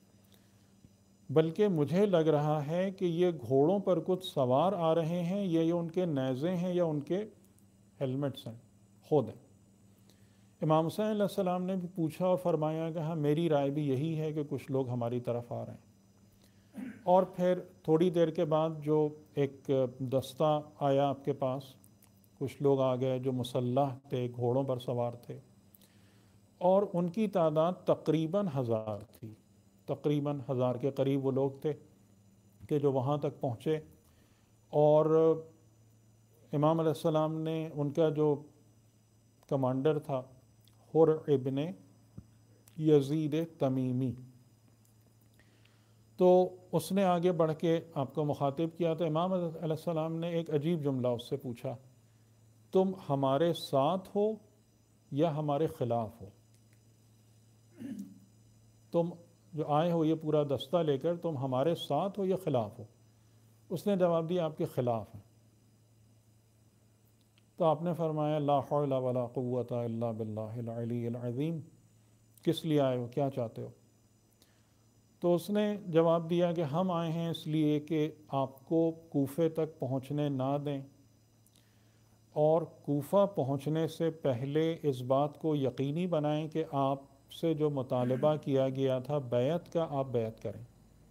بلکہ مجھے لگ رہا ہے کہ یہ گھوڑوں پر کچھ سوار آ رہے ہیں، یہ ان کے نیزے ہیں یا ان کے ہیلمٹس ہیں. خود ہیں۔ امام حسین علیہ السلام نے بھی پوچھا اور فرمایا کہ ہاں میری رائے بھی یہی ہے کہ کچھ لوگ ہماری طرف آ رہے ہیں۔ اور پھر تھوڑی دیر کے بعد جو ایک دستہ آیا آپ کے پاس، کچھ لوگ آ گئے جو مسلح تھے، گھوڑوں پر سوار تھے، اور ان کی تعداد تقریباً 1000 تھی، تقریباً 1000 کے قریب وہ لوگ تھے کہ جو وہاں تک پہنچے۔ اور امام علیہ السلام نے ان کا جو کمانڈر تھا حر ابن یزید تمیمی، تو اس نے آگے بڑھ کے آپ کو مخاطب کیا، تو امام علیہ السلام نے ایک عجیب جملہ اس سے پوچھا، تم ہمارے ساتھ ہو یا ہمارے خلاف ہو؟ تم جو آئے ہو یہ پورا دستہ لے کر، تم ہمارے ساتھ ہو یا خلاف ہو؟ اس نے جواب دیا آپ کے خلاف ہیں۔ تو آپ نے فرمایا لا حول ولا قوت الا باللہ العلی العظیم، کس لیے آئے ہو، کیا چاہتے ہو؟ تو اس نے جواب دیا کہ ہم آئے ہیں اس لیے کہ آپ کو کوفے تک پہنچنے نہ دیں، اور کوفہ پہنچنے سے پہلے اس بات کو یقینی بنائیں کہ آپ سے جو مطالبہ کیا گیا تھا بیعت کا، آپ بیعت کریں۔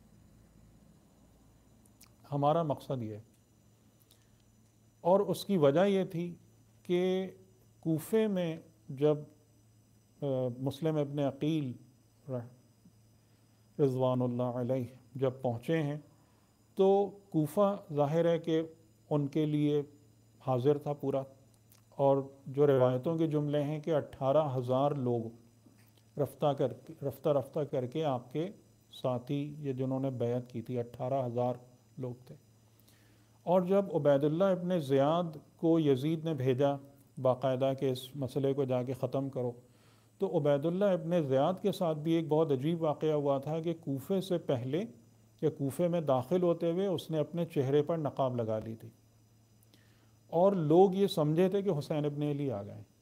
ہمارا مقصد یہ ہے۔ اور اس کی وجہ یہ تھی کہ کوفے میں جب مسلم ابن عقیل رضوان اللہ علیہ جب پہنچے ہیں، تو کوفہ ظاہر ہے کہ ان کے لیے حاضر تھا پورا، اور جو روایتوں کے جملے ہیں کہ 18,000 لوگ رفتہ کر کے آپ کے ساتھی یہ جنہوں نے بیعت کی تھی 18,000 لوگ تھے۔ اور جب عبید اللہ ابن زیاد کو یزید نے بھیجا باقاعدہ کہ اس مسئلے کو جا کے ختم کرو، تو عبید اللہ ابن زیاد کے ساتھ بھی ایک بہت عجیب واقعہ ہوا تھا کہ کوفے سے پہلے یا کوفے میں داخل ہوتے ہوئے اس نے اپنے چہرے پر نقاب لگا لی تھی، اور لوگ یہ سمجھے تھے کہ حسین ابن علی آ گئے،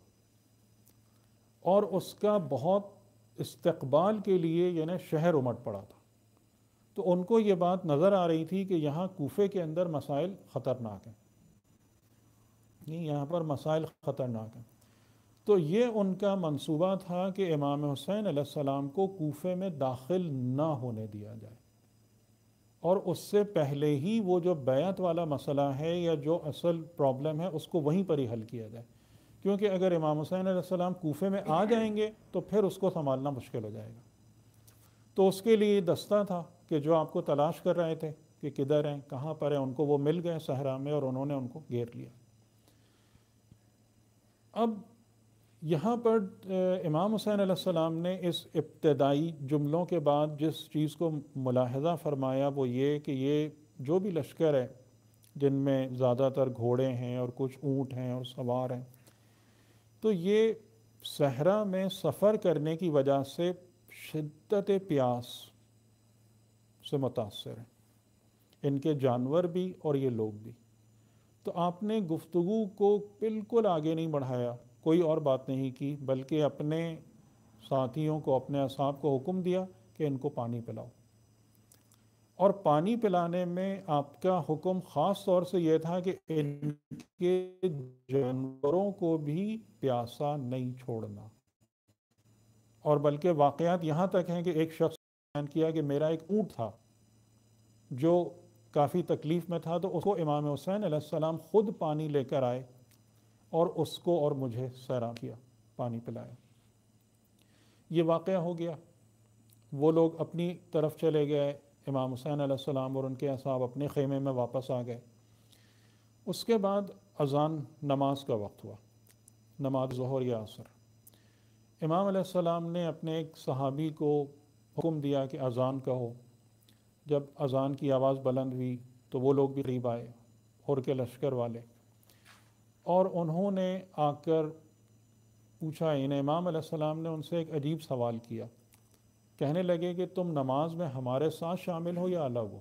اور اس کا بہت استقبال کے لیے یعنی شہر امٹ پڑا تھا۔ تو ان کو یہ بات نظر آ رہی تھی کہ یہاں کوفے کے اندر مسائل خطرناک ہیں، یہاں پر مسائل خطرناک ہیں۔ تو یہ ان کا منصوبہ تھا کہ امام حسین علیہ السلام کو کوفے میں داخل نہ ہونے دیا جائے، اور اس سے پہلے ہی وہ جو بیعت والا مسئلہ ہے یا جو اصل پرابلم ہے اس کو وہیں پر ہی حل کیا جائے، کیونکہ اگر امام حسین علیہ السلام کوفے میں آ جائیں گے تو پھر اس کو سنبھالنا مشکل ہو جائے گا۔ تو اس کے لیے دستہ تھا کہ جو آپ کو تلاش کر رہے تھے کہ کدھر ہیں، کہاں پر ہیں، ان کو وہ مل گئے صحرا میں، اور انہوں نے ان کو گھیر لیا۔ اب یہاں پر امام حسین علیہ السلام نے اس ابتدائی جملوں کے بعد جس چیز کو ملاحظہ فرمایا وہ یہ کہ یہ جو بھی لشکر ہے جن میں زیادہ تر گھوڑے ہیں اور کچھ اونٹ ہیں اور سوار ہیں، تو یہ صحرا میں سفر کرنے کی وجہ سے شدت پیاس سے متاثر ہیں، ان کے جانور بھی اور یہ لوگ بھی۔ تو آپ نے گفتگو کو بالکل آگے نہیں بڑھایا، کوئی اور بات نہیں کی، بلکہ اپنے ساتھیوں کو، اپنے اصحاب کو حکم دیا کہ ان کو پانی پلاؤ۔ اور پانی پلانے میں آپ کا حکم خاص طور سے یہ تھا کہ ان کے جانوروں کو بھی پیاسا نہیں چھوڑنا۔ اور بلکہ واقعات یہاں تک ہیں کہ ایک شخص نے بیان کیا کہ میرا ایک اونٹ تھا جو کافی تکلیف میں تھا، تو اس کو امام حسین علیہ السلام خود پانی لے کر آئے اور اس کو اور مجھے سیراب کیا، پانی پلایا۔ یہ واقعہ ہو گیا، وہ لوگ اپنی طرف چلے گئے، امام حسین علیہ السلام اور ان کے اصحاب اپنے خیمے میں واپس آ گئے۔ اس کے بعد اذان نماز کا وقت ہوا، نماز ظہر یا عصر۔ امام علیہ السلام نے اپنے ایک صحابی کو حکم دیا کہ اذان کہو۔ جب اذان کی آواز بلند ہوئی تو وہ لوگ بھی قریب آئے، اور کے لشکر والے، اور انہوں نے آ کر پوچھا، انہیں امام علیہ السلام نے ان سے ایک عجیب سوال کیا، کہنے لگے کہ تم نماز میں ہمارے ساتھ شامل ہو یا الگ ہو؟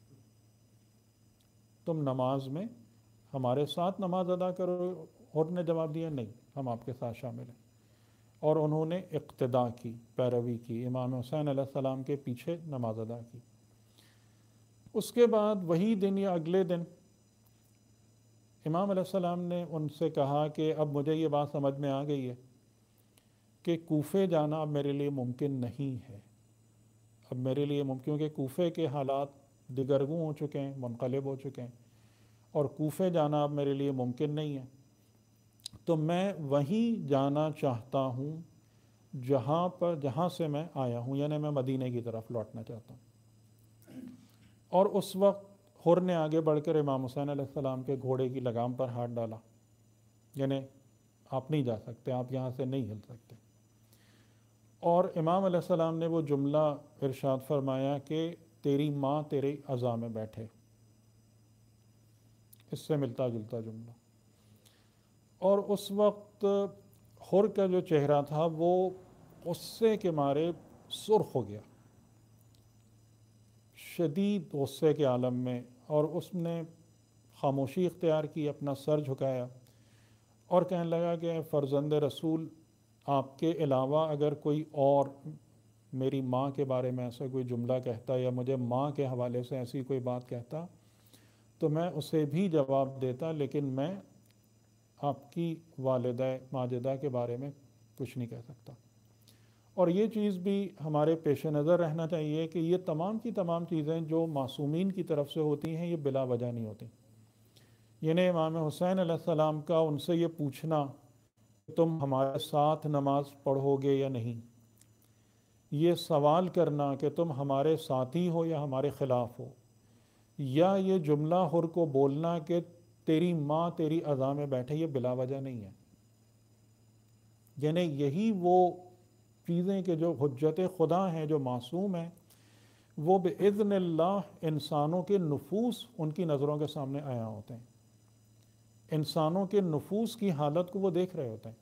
تم نماز میں ہمارے ساتھ نماز ادا کرو؟ اور نے جواب دیا نہیں، ہم آپ کے ساتھ شامل ہیں۔ اور انہوں نے اقتداء کی، پیروی کی، امام حسین علیہ السلام کے پیچھے نماز ادا کی۔ اس کے بعد وہی دن یا اگلے دن امام علیہ السلام نے ان سے کہا کہ اب مجھے یہ بات سمجھ میں آ گئی ہے کہ کوفے جانا اب میرے لیے ممکن نہیں ہے، اب میرے لیے ممکن، کیونکہ کوفے کے حالات دگرگوں ہو چکے ہیں، منقلب ہو چکے ہیں، اور کوفے جانا اب میرے لیے ممکن نہیں ہے، تو میں وہیں جانا چاہتا ہوں جہاں سے میں آیا ہوں، یعنی میں مدینہ کی طرف لوٹنا چاہتا ہوں۔ اور اس وقت حر نے آگے بڑھ کر امام حسین علیہ السلام کے گھوڑے کی لگام پر ہاتھ ڈالا، یعنی آپ نہیں جا سکتے، آپ یہاں سے نہیں ہل سکتے۔ اور امام علیہ السلام نے وہ جملہ ارشاد فرمایا کہ تیری ماں تیرے عزا میں بیٹھے، اس سے ملتا جلتا جملہ۔ اور اس وقت حر کا جو چہرہ تھا وہ غصے کے مارے سرخ ہو گیا، شدید غصے کے عالم میں، اور اس نے خاموشی اختیار کی، اپنا سر جھکایا اور کہنے لگا کہ فرزند رسول، آپ کے علاوہ اگر کوئی اور میری ماں کے بارے میں ایسا کوئی جملہ کہتا یا مجھے ماں کے حوالے سے ایسی کوئی بات کہتا تو میں اسے بھی جواب دیتا، لیکن میں آپ کی والدہ ماجدہ کے بارے میں کچھ نہیں کہہ سکتا۔ اور یہ چیز بھی ہمارے پیش نظر رہنا چاہیے کہ یہ تمام کی تمام چیزیں جو معصومین کی طرف سے ہوتی ہیں یہ بلا وجہ نہیں ہوتی۔ یعنی امام حسین علیہ السلام کا ان سے یہ پوچھنا کہ تم ہمارے ساتھ نماز پڑھو گے یا نہیں، یہ سوال کرنا کہ تم ہمارے ساتھی ہو یا ہمارے خلاف ہو، یا یہ جملہ حر کو بولنا کہ تیری ماں تیری عزا میں بیٹھے، یہ بلا وجہ نہیں ہے۔ یعنی یہی وہ چیزیں کہ جو حجت خدا ہیں، جو معصوم ہیں، وہ بإذن اللہ انسانوں کے نفوس ان کی نظروں کے سامنے آیا ہوتے ہیں، انسانوں کے نفوس کی حالت کو وہ دیکھ رہے ہوتے ہیں،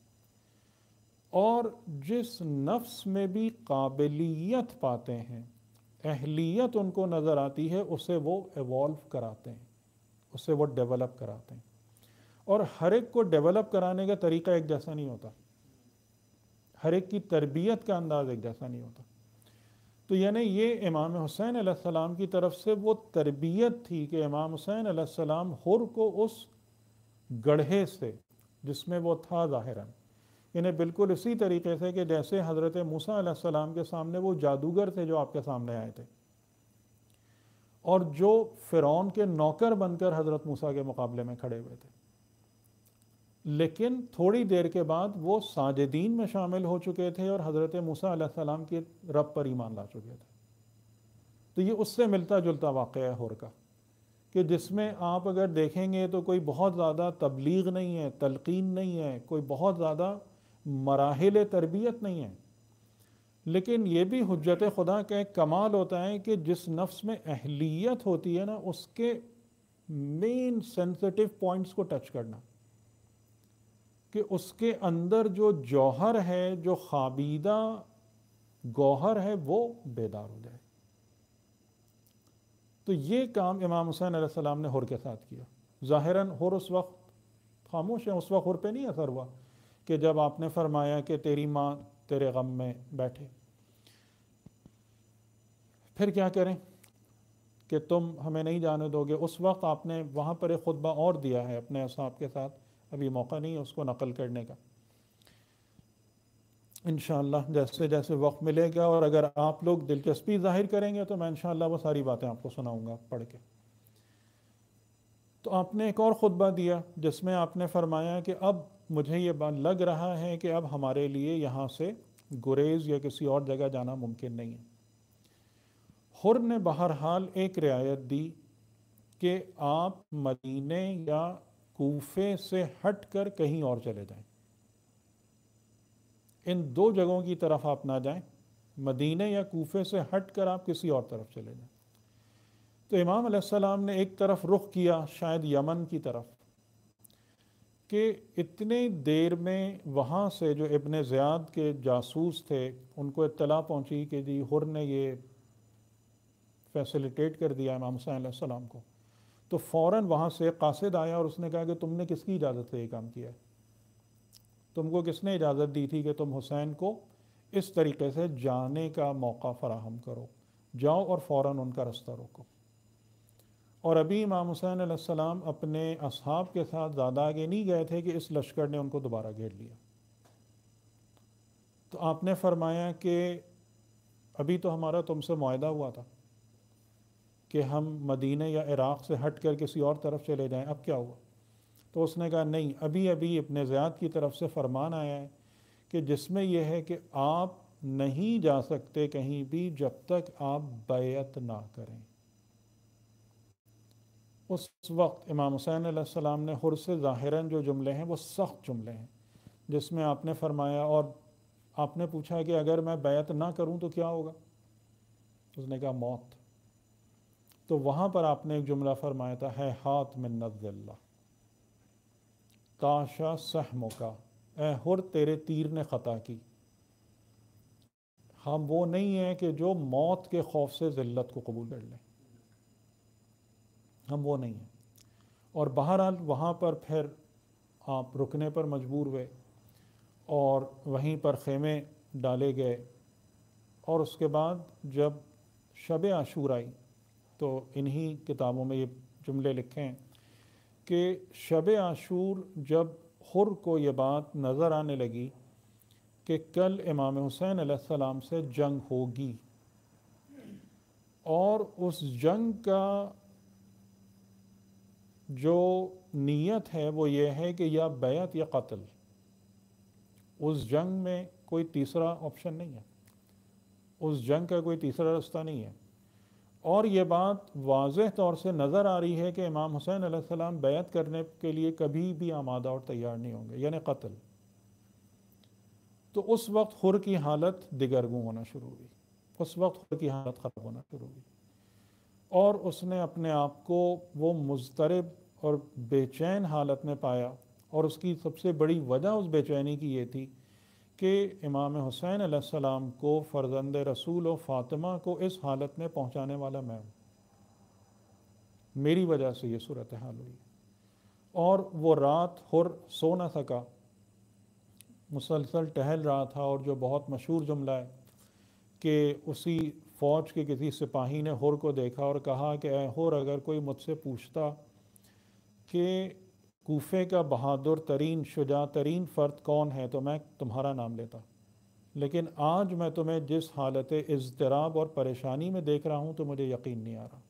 اور جس نفس میں بھی قابلیت پاتے ہیں، اہلیت ان کو نظر آتی ہے، اسے وہ ایوالو کراتے ہیں، اسے وہ ڈیولپ کراتے ہیں۔ اور ہر ایک کو ڈیولپ کرانے کا طریقہ ایک جیسا نہیں ہوتا، ہر ایک کی تربیت کا انداز ایک جیسا نہیں ہوتا۔ تو یعنی یہ امام حسین علیہ السلام کی طرف سے وہ تربیت تھی کہ امام حسین علیہ السلام حر کو اس گڑھے سے جس میں وہ تھا ظاہراً، یعنی بالکل اسی طریقے سے کہ جیسے حضرت موسیٰ علیہ السلام کے سامنے وہ جادوگر تھے جو آپ کے سامنے آئے تھے، اور جو فرعون کے نوکر بن کر حضرت موسیٰ کے مقابلے میں کھڑے ہوئے تھے، لیکن تھوڑی دیر کے بعد وہ ساجدین میں شامل ہو چکے تھے اور حضرت موسیٰ علیہ السلام کے رب پر ایمان لا چکے تھے۔ تو یہ اس سے ملتا جلتا واقعہ ہے حر کا، کہ جس میں آپ اگر دیکھیں گے تو کوئی بہت زیادہ تبلیغ نہیں ہے، تلقین نہیں ہے، کوئی بہت زیادہ مراحل تربیت نہیں ہے، لیکن یہ بھی حجت خدا کا ایک کمال ہوتا ہے کہ جس نفس میں اہلیت ہوتی ہے نا، اس کے مین سینسٹیو پوائنٹس کو ٹچ کرنا، کہ اس کے اندر جو جوہر ہے، جو خوابیدہ گوہر ہے، وہ بیدار ہو جائے۔ تو یہ کام امام حسین علیہ السلام نے حر کے ساتھ کیا۔ ظاہراً حر اس وقت خاموش ہے، اس وقت حر پہ نہیں اثر ہوا کہ جب آپ نے فرمایا کہ تیری ماں تیرے غم میں بیٹھے، پھر کیا کریں کہ تم ہمیں نہیں جانے دو گے۔ اس وقت آپ نے وہاں پر ایک خطبہ اور دیا ہے اپنے اصحاب کے ساتھ، ابھی موقع نہیں ہے اس کو نقل کرنے کا، انشاءاللہ جیسے جیسے وقت ملے گا، اور اگر آپ لوگ دلچسپی ظاہر کریں گے تو میں انشاءاللہ وہ ساری باتیں آپ کو سناؤں گا پڑھ کے۔ تو آپ نے ایک اور خطبہ دیا جس میں آپ نے فرمایا کہ اب مجھے یہ بات لگ رہا ہے کہ اب ہمارے لیے یہاں سے گریز یا کسی اور جگہ جانا ممکن نہیں ہے۔ حر نے بہرحال ایک رعایت دی کہ آپ مدینے یا کوفے سے ہٹ کر کہیں اور چلے جائیں، ان دو جگہوں کی طرف آپ نہ جائیں، مدینے یا کوفے سے ہٹ کر آپ کسی اور طرف چلے جائیں۔ تو امام علیہ السلام نے ایک طرف رخ کیا، شاید یمن کی طرف، کہ اتنے دیر میں وہاں سے جو ابن زیاد کے جاسوس تھے ان کو اطلاع پہنچی کہ جی حر نے یہ فیسیلیٹیٹ کر دیا امام حسین علیہ السلام کو، تو فوراً وہاں سے قاصد آیا اور اس نے کہا کہ تم نے کس کی اجازت سے یہ کام کیا ہے؟ تم کو کس نے اجازت دی تھی کہ تم حسین کو اس طریقے سے جانے کا موقع فراہم کرو؟ جاؤ اور فوراً ان کا رستہ روکو۔ اور ابھی امام حسین علیہ السلام اپنے اصحاب کے ساتھ زیادہ آگے نہیں گئے تھے کہ اس لشکر نے ان کو دوبارہ گھیر لیا۔ تو آپ نے فرمایا کہ ابھی تو ہمارا تم سے معاہدہ ہوا تھا کہ ہم مدینہ یا عراق سے ہٹ کر کسی اور طرف چلے جائیں، اب کیا ہوا؟ تو اس نے کہا نہیں، ابھی ابھی ابن زیاد کی طرف سے فرمان آیا ہے کہ جس میں یہ ہے کہ آپ نہیں جا سکتے کہیں بھی جب تک آپ بیعت نہ کریں۔ اس وقت امام حسین علیہ السلام نے حر سے ظاہراً جو جملے ہیں وہ سخت جملے ہیں، جس میں آپ نے فرمایا، اور آپ نے پوچھا کہ اگر میں بیعت نہ کروں تو کیا ہوگا؟ اس نے کہا موت۔ تو وہاں پر آپ نے ایک جملہ فرمایا تھا، ہے ہاتھ من الذلہ تاشا سہموں کا، اے حر تیرے تیر نے خطا کی۔ ہم وہ نہیں ہیں کہ جو موت کے خوف سے ذلت کو قبول کر لیں، ہم وہ نہیں ہیں۔ اور بہرحال وہاں پر پھر آپ رکنے پر مجبور ہوئے اور وہیں پر خیمے ڈالے گئے، اور اس کے بعد جب شب عاشور آئی تو انہی کتابوں میں یہ جملے لکھے ہیں کہ شب عاشور جب حر کو یہ بات نظر آنے لگی کہ کل امام حسین علیہ السلام سے جنگ ہوگی، اور اس جنگ کا جو نیت ہے وہ یہ ہے کہ یا بیعت یا قتل، اس جنگ میں کوئی تیسرا آپشن نہیں ہے، اس جنگ کا کوئی تیسرا رستہ نہیں ہے۔ اور یہ بات واضح طور سے نظر آ رہی ہے کہ امام حسین علیہ السلام بیعت کرنے کے لیے کبھی بھی آمادہ اور تیار نہیں ہوں گے، یعنی قتل۔ تو اس وقت حر کی حالت دگرگوں ہونا شروع ہوئی، اس وقت حر کی حالت خراب ہونا شروع ہوئی، اور اس نے اپنے آپ کو وہ مضطرب اور بے چین حالت میں پایا۔ اور اس کی سب سے بڑی وجہ اس بے چینی کی یہ تھی کہ امام حسین علیہ السلام کو، فرزند رسول و فاطمہ کو اس حالت میں پہنچانے والا میں ہوں، میری وجہ سے یہ صورتحال ہوئی۔ اور وہ رات حر سو نہ سکا، مسلسل ٹہل رہا تھا، اور جو بہت مشہور جملہ ہے کہ اسی فوج کے کسی سپاہی نے حر کو دیکھا اور کہا کہ اے حر، اگر کوئی مجھ سے پوچھتا کہ کوفے کا بہادر ترین شجاع ترین فرد کون ہے تو میں تمہارا نام لیتا، لیکن آج میں تمہیں جس حالت اضطراب اور پریشانی میں دیکھ رہا ہوں تو مجھے یقین نہیں آ رہا۔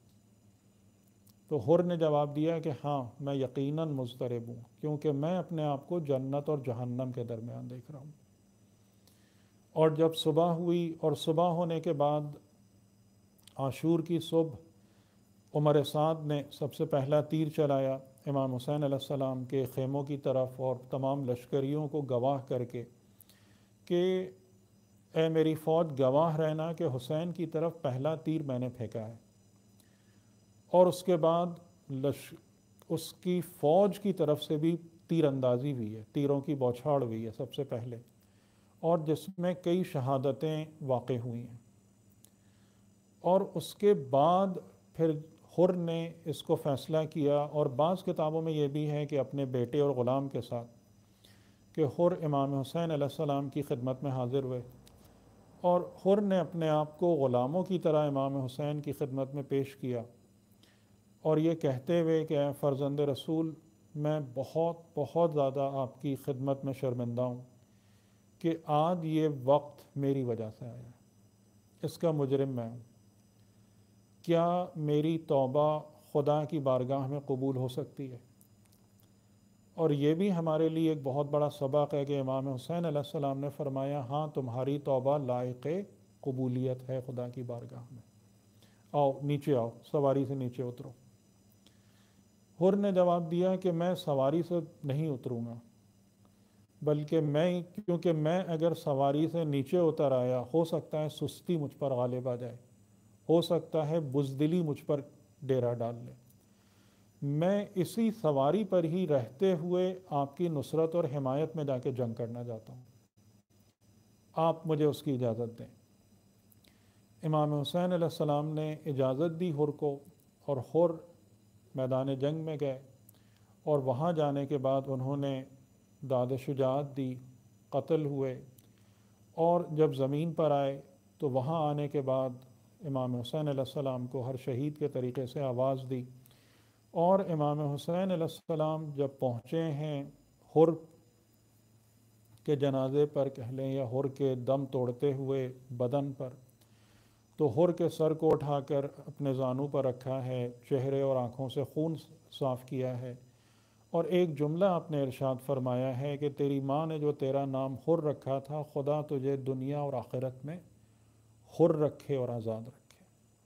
تو حر نے جواب دیا کہ ہاں، میں یقیناً مضطرب ہوں، کیونکہ میں اپنے آپ کو جنت اور جہنم کے درمیان دیکھ رہا ہوں۔ اور جب صبح ہوئی، اور صبح ہونے کے بعد عاشور کی صبح عمر سعد نے سب سے پہلا تیر چلایا امام حسین علیہ السلام کے خیموں کی طرف، اور تمام لشکریوں کو گواہ کر کے کہ اے میری فوج گواہ رہنا کہ حسین کی طرف پہلا تیر میں نے پھینکا ہے۔ اور اس کے بعد اس کی فوج کی طرف سے بھی تیر اندازی ہوئی ہے، تیروں کی بوچھاڑ ہوئی ہے سب سے پہلے، اور جس میں کئی شہادتیں واقع ہوئی ہیں۔ اور اس کے بعد پھر حر نے اس کو فیصلہ کیا، اور بعض کتابوں میں یہ بھی ہے کہ اپنے بیٹے اور غلام کے ساتھ، کہ حر امام حسین علیہ السلام کی خدمت میں حاضر ہوئے، اور حر نے اپنے آپ کو غلاموں کی طرح امام حسین کی خدمت میں پیش کیا، اور یہ کہتے ہوئے کہ اے فرزند رسول، میں بہت بہت زیادہ آپ کی خدمت میں شرمندہ ہوں کہ آج یہ وقت میری وجہ سے آیا ہے، اس کا مجرم میں ہوں۔ کیا میری توبہ خدا کی بارگاہ میں قبول ہو سکتی ہے؟ اور یہ بھی ہمارے لیے ایک بہت بڑا سبق ہے کہ امام حسین علیہ السلام نے فرمایا، ہاں تمہاری توبہ لائق قبولیت ہے خدا کی بارگاہ میں، آؤ نیچے آؤ، سواری سے نیچے اترو۔ حر نے جواب دیا کہ میں سواری سے نہیں اتروں گا، بلکہ کیونکہ میں اگر سواری سے نیچے اتر آیا، ہو سکتا ہے سستی مجھ پر غالب آ جائے، ہو سکتا ہے بزدلی مجھ پر ڈیرا ڈال لے، میں اسی سواری پر ہی رہتے ہوئے آپ کی نصرت اور حمایت میں جا کے جنگ کرنا چاہتا ہوں، آپ مجھے اس کی اجازت دیں۔ امام حسین علیہ السلام نے اجازت دی حر کو، اور حر میدان جنگ میں گئے، اور وہاں جانے کے بعد انہوں نے داد شجاعت دی، قتل ہوئے، اور جب زمین پر آئے تو وہاں آنے کے بعد امام حسین علیہ السلام کو ہر شہید کے طریقے سے آواز دی اور امام حسین علیہ السلام جب پہنچے ہیں حر کے جنازے پر کہہ لیں یا حر کے دم توڑتے ہوئے بدن پر، تو حر کے سر کو اٹھا کر اپنے زانوں پر رکھا ہے، چہرے اور آنکھوں سے خون صاف کیا ہے، اور ایک جملہ آپ نے ارشاد فرمایا ہے کہ تیری ماں نے جو تیرا نام حر رکھا تھا، خدا تجھے دنیا اور آخرت میں حر رکھے اور آزاد رکھے۔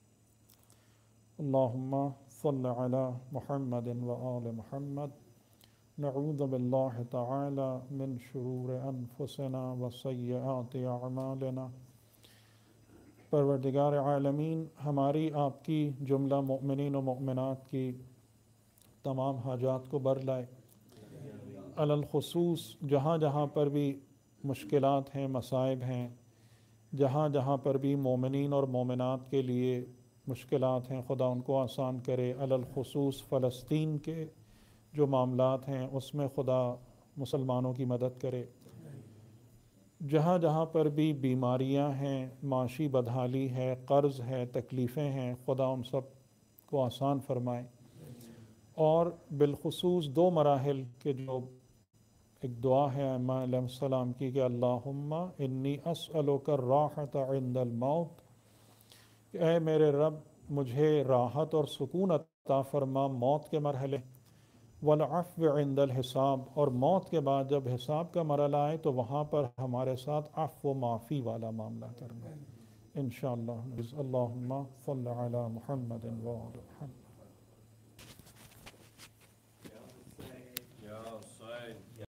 اللہم صل علی محمد و آل محمد۔ نعوذ باللہ تعالی من شرور انفسنا و سیئات اعمالنا۔ پروردگار عالمین ہماری آپ کی جملہ مؤمنین و مؤمنات کی تمام حاجات کو بر لائے، علی الخصوص جہاں جہاں پر بھی مشکلات ہیں، مصائب ہیں، جہاں جہاں پر بھی مومنین اور مومنات کے لیے مشکلات ہیں، خدا ان کو آسان کرے، علی الخصوص فلسطین کے جو معاملات ہیں اس میں خدا مسلمانوں کی مدد کرے، جہاں جہاں پر بھی بیماریاں ہیں، معاشی بدحالی ہے، قرض ہے، تکلیفیں ہیں، خدا ان سب کو آسان فرمائے، اور بالخصوص دو مراحل کے جو ایک دعا ہے ائمہ علیہ السلام کی کہ اللہم انی اسألک الراحۃ عند الموت، کہ اے میرے رب مجھے راحت اور سکون عطا فرما موت کے مرحلے، والعفو عند الحساب، اور موت کے بعد جب حساب کا مرحلہ آئے تو وہاں پر ہمارے ساتھ عفو و معافی والا معاملہ کرنا انشاءاللہ۔ اللہم صل علی محمد و آل محمد۔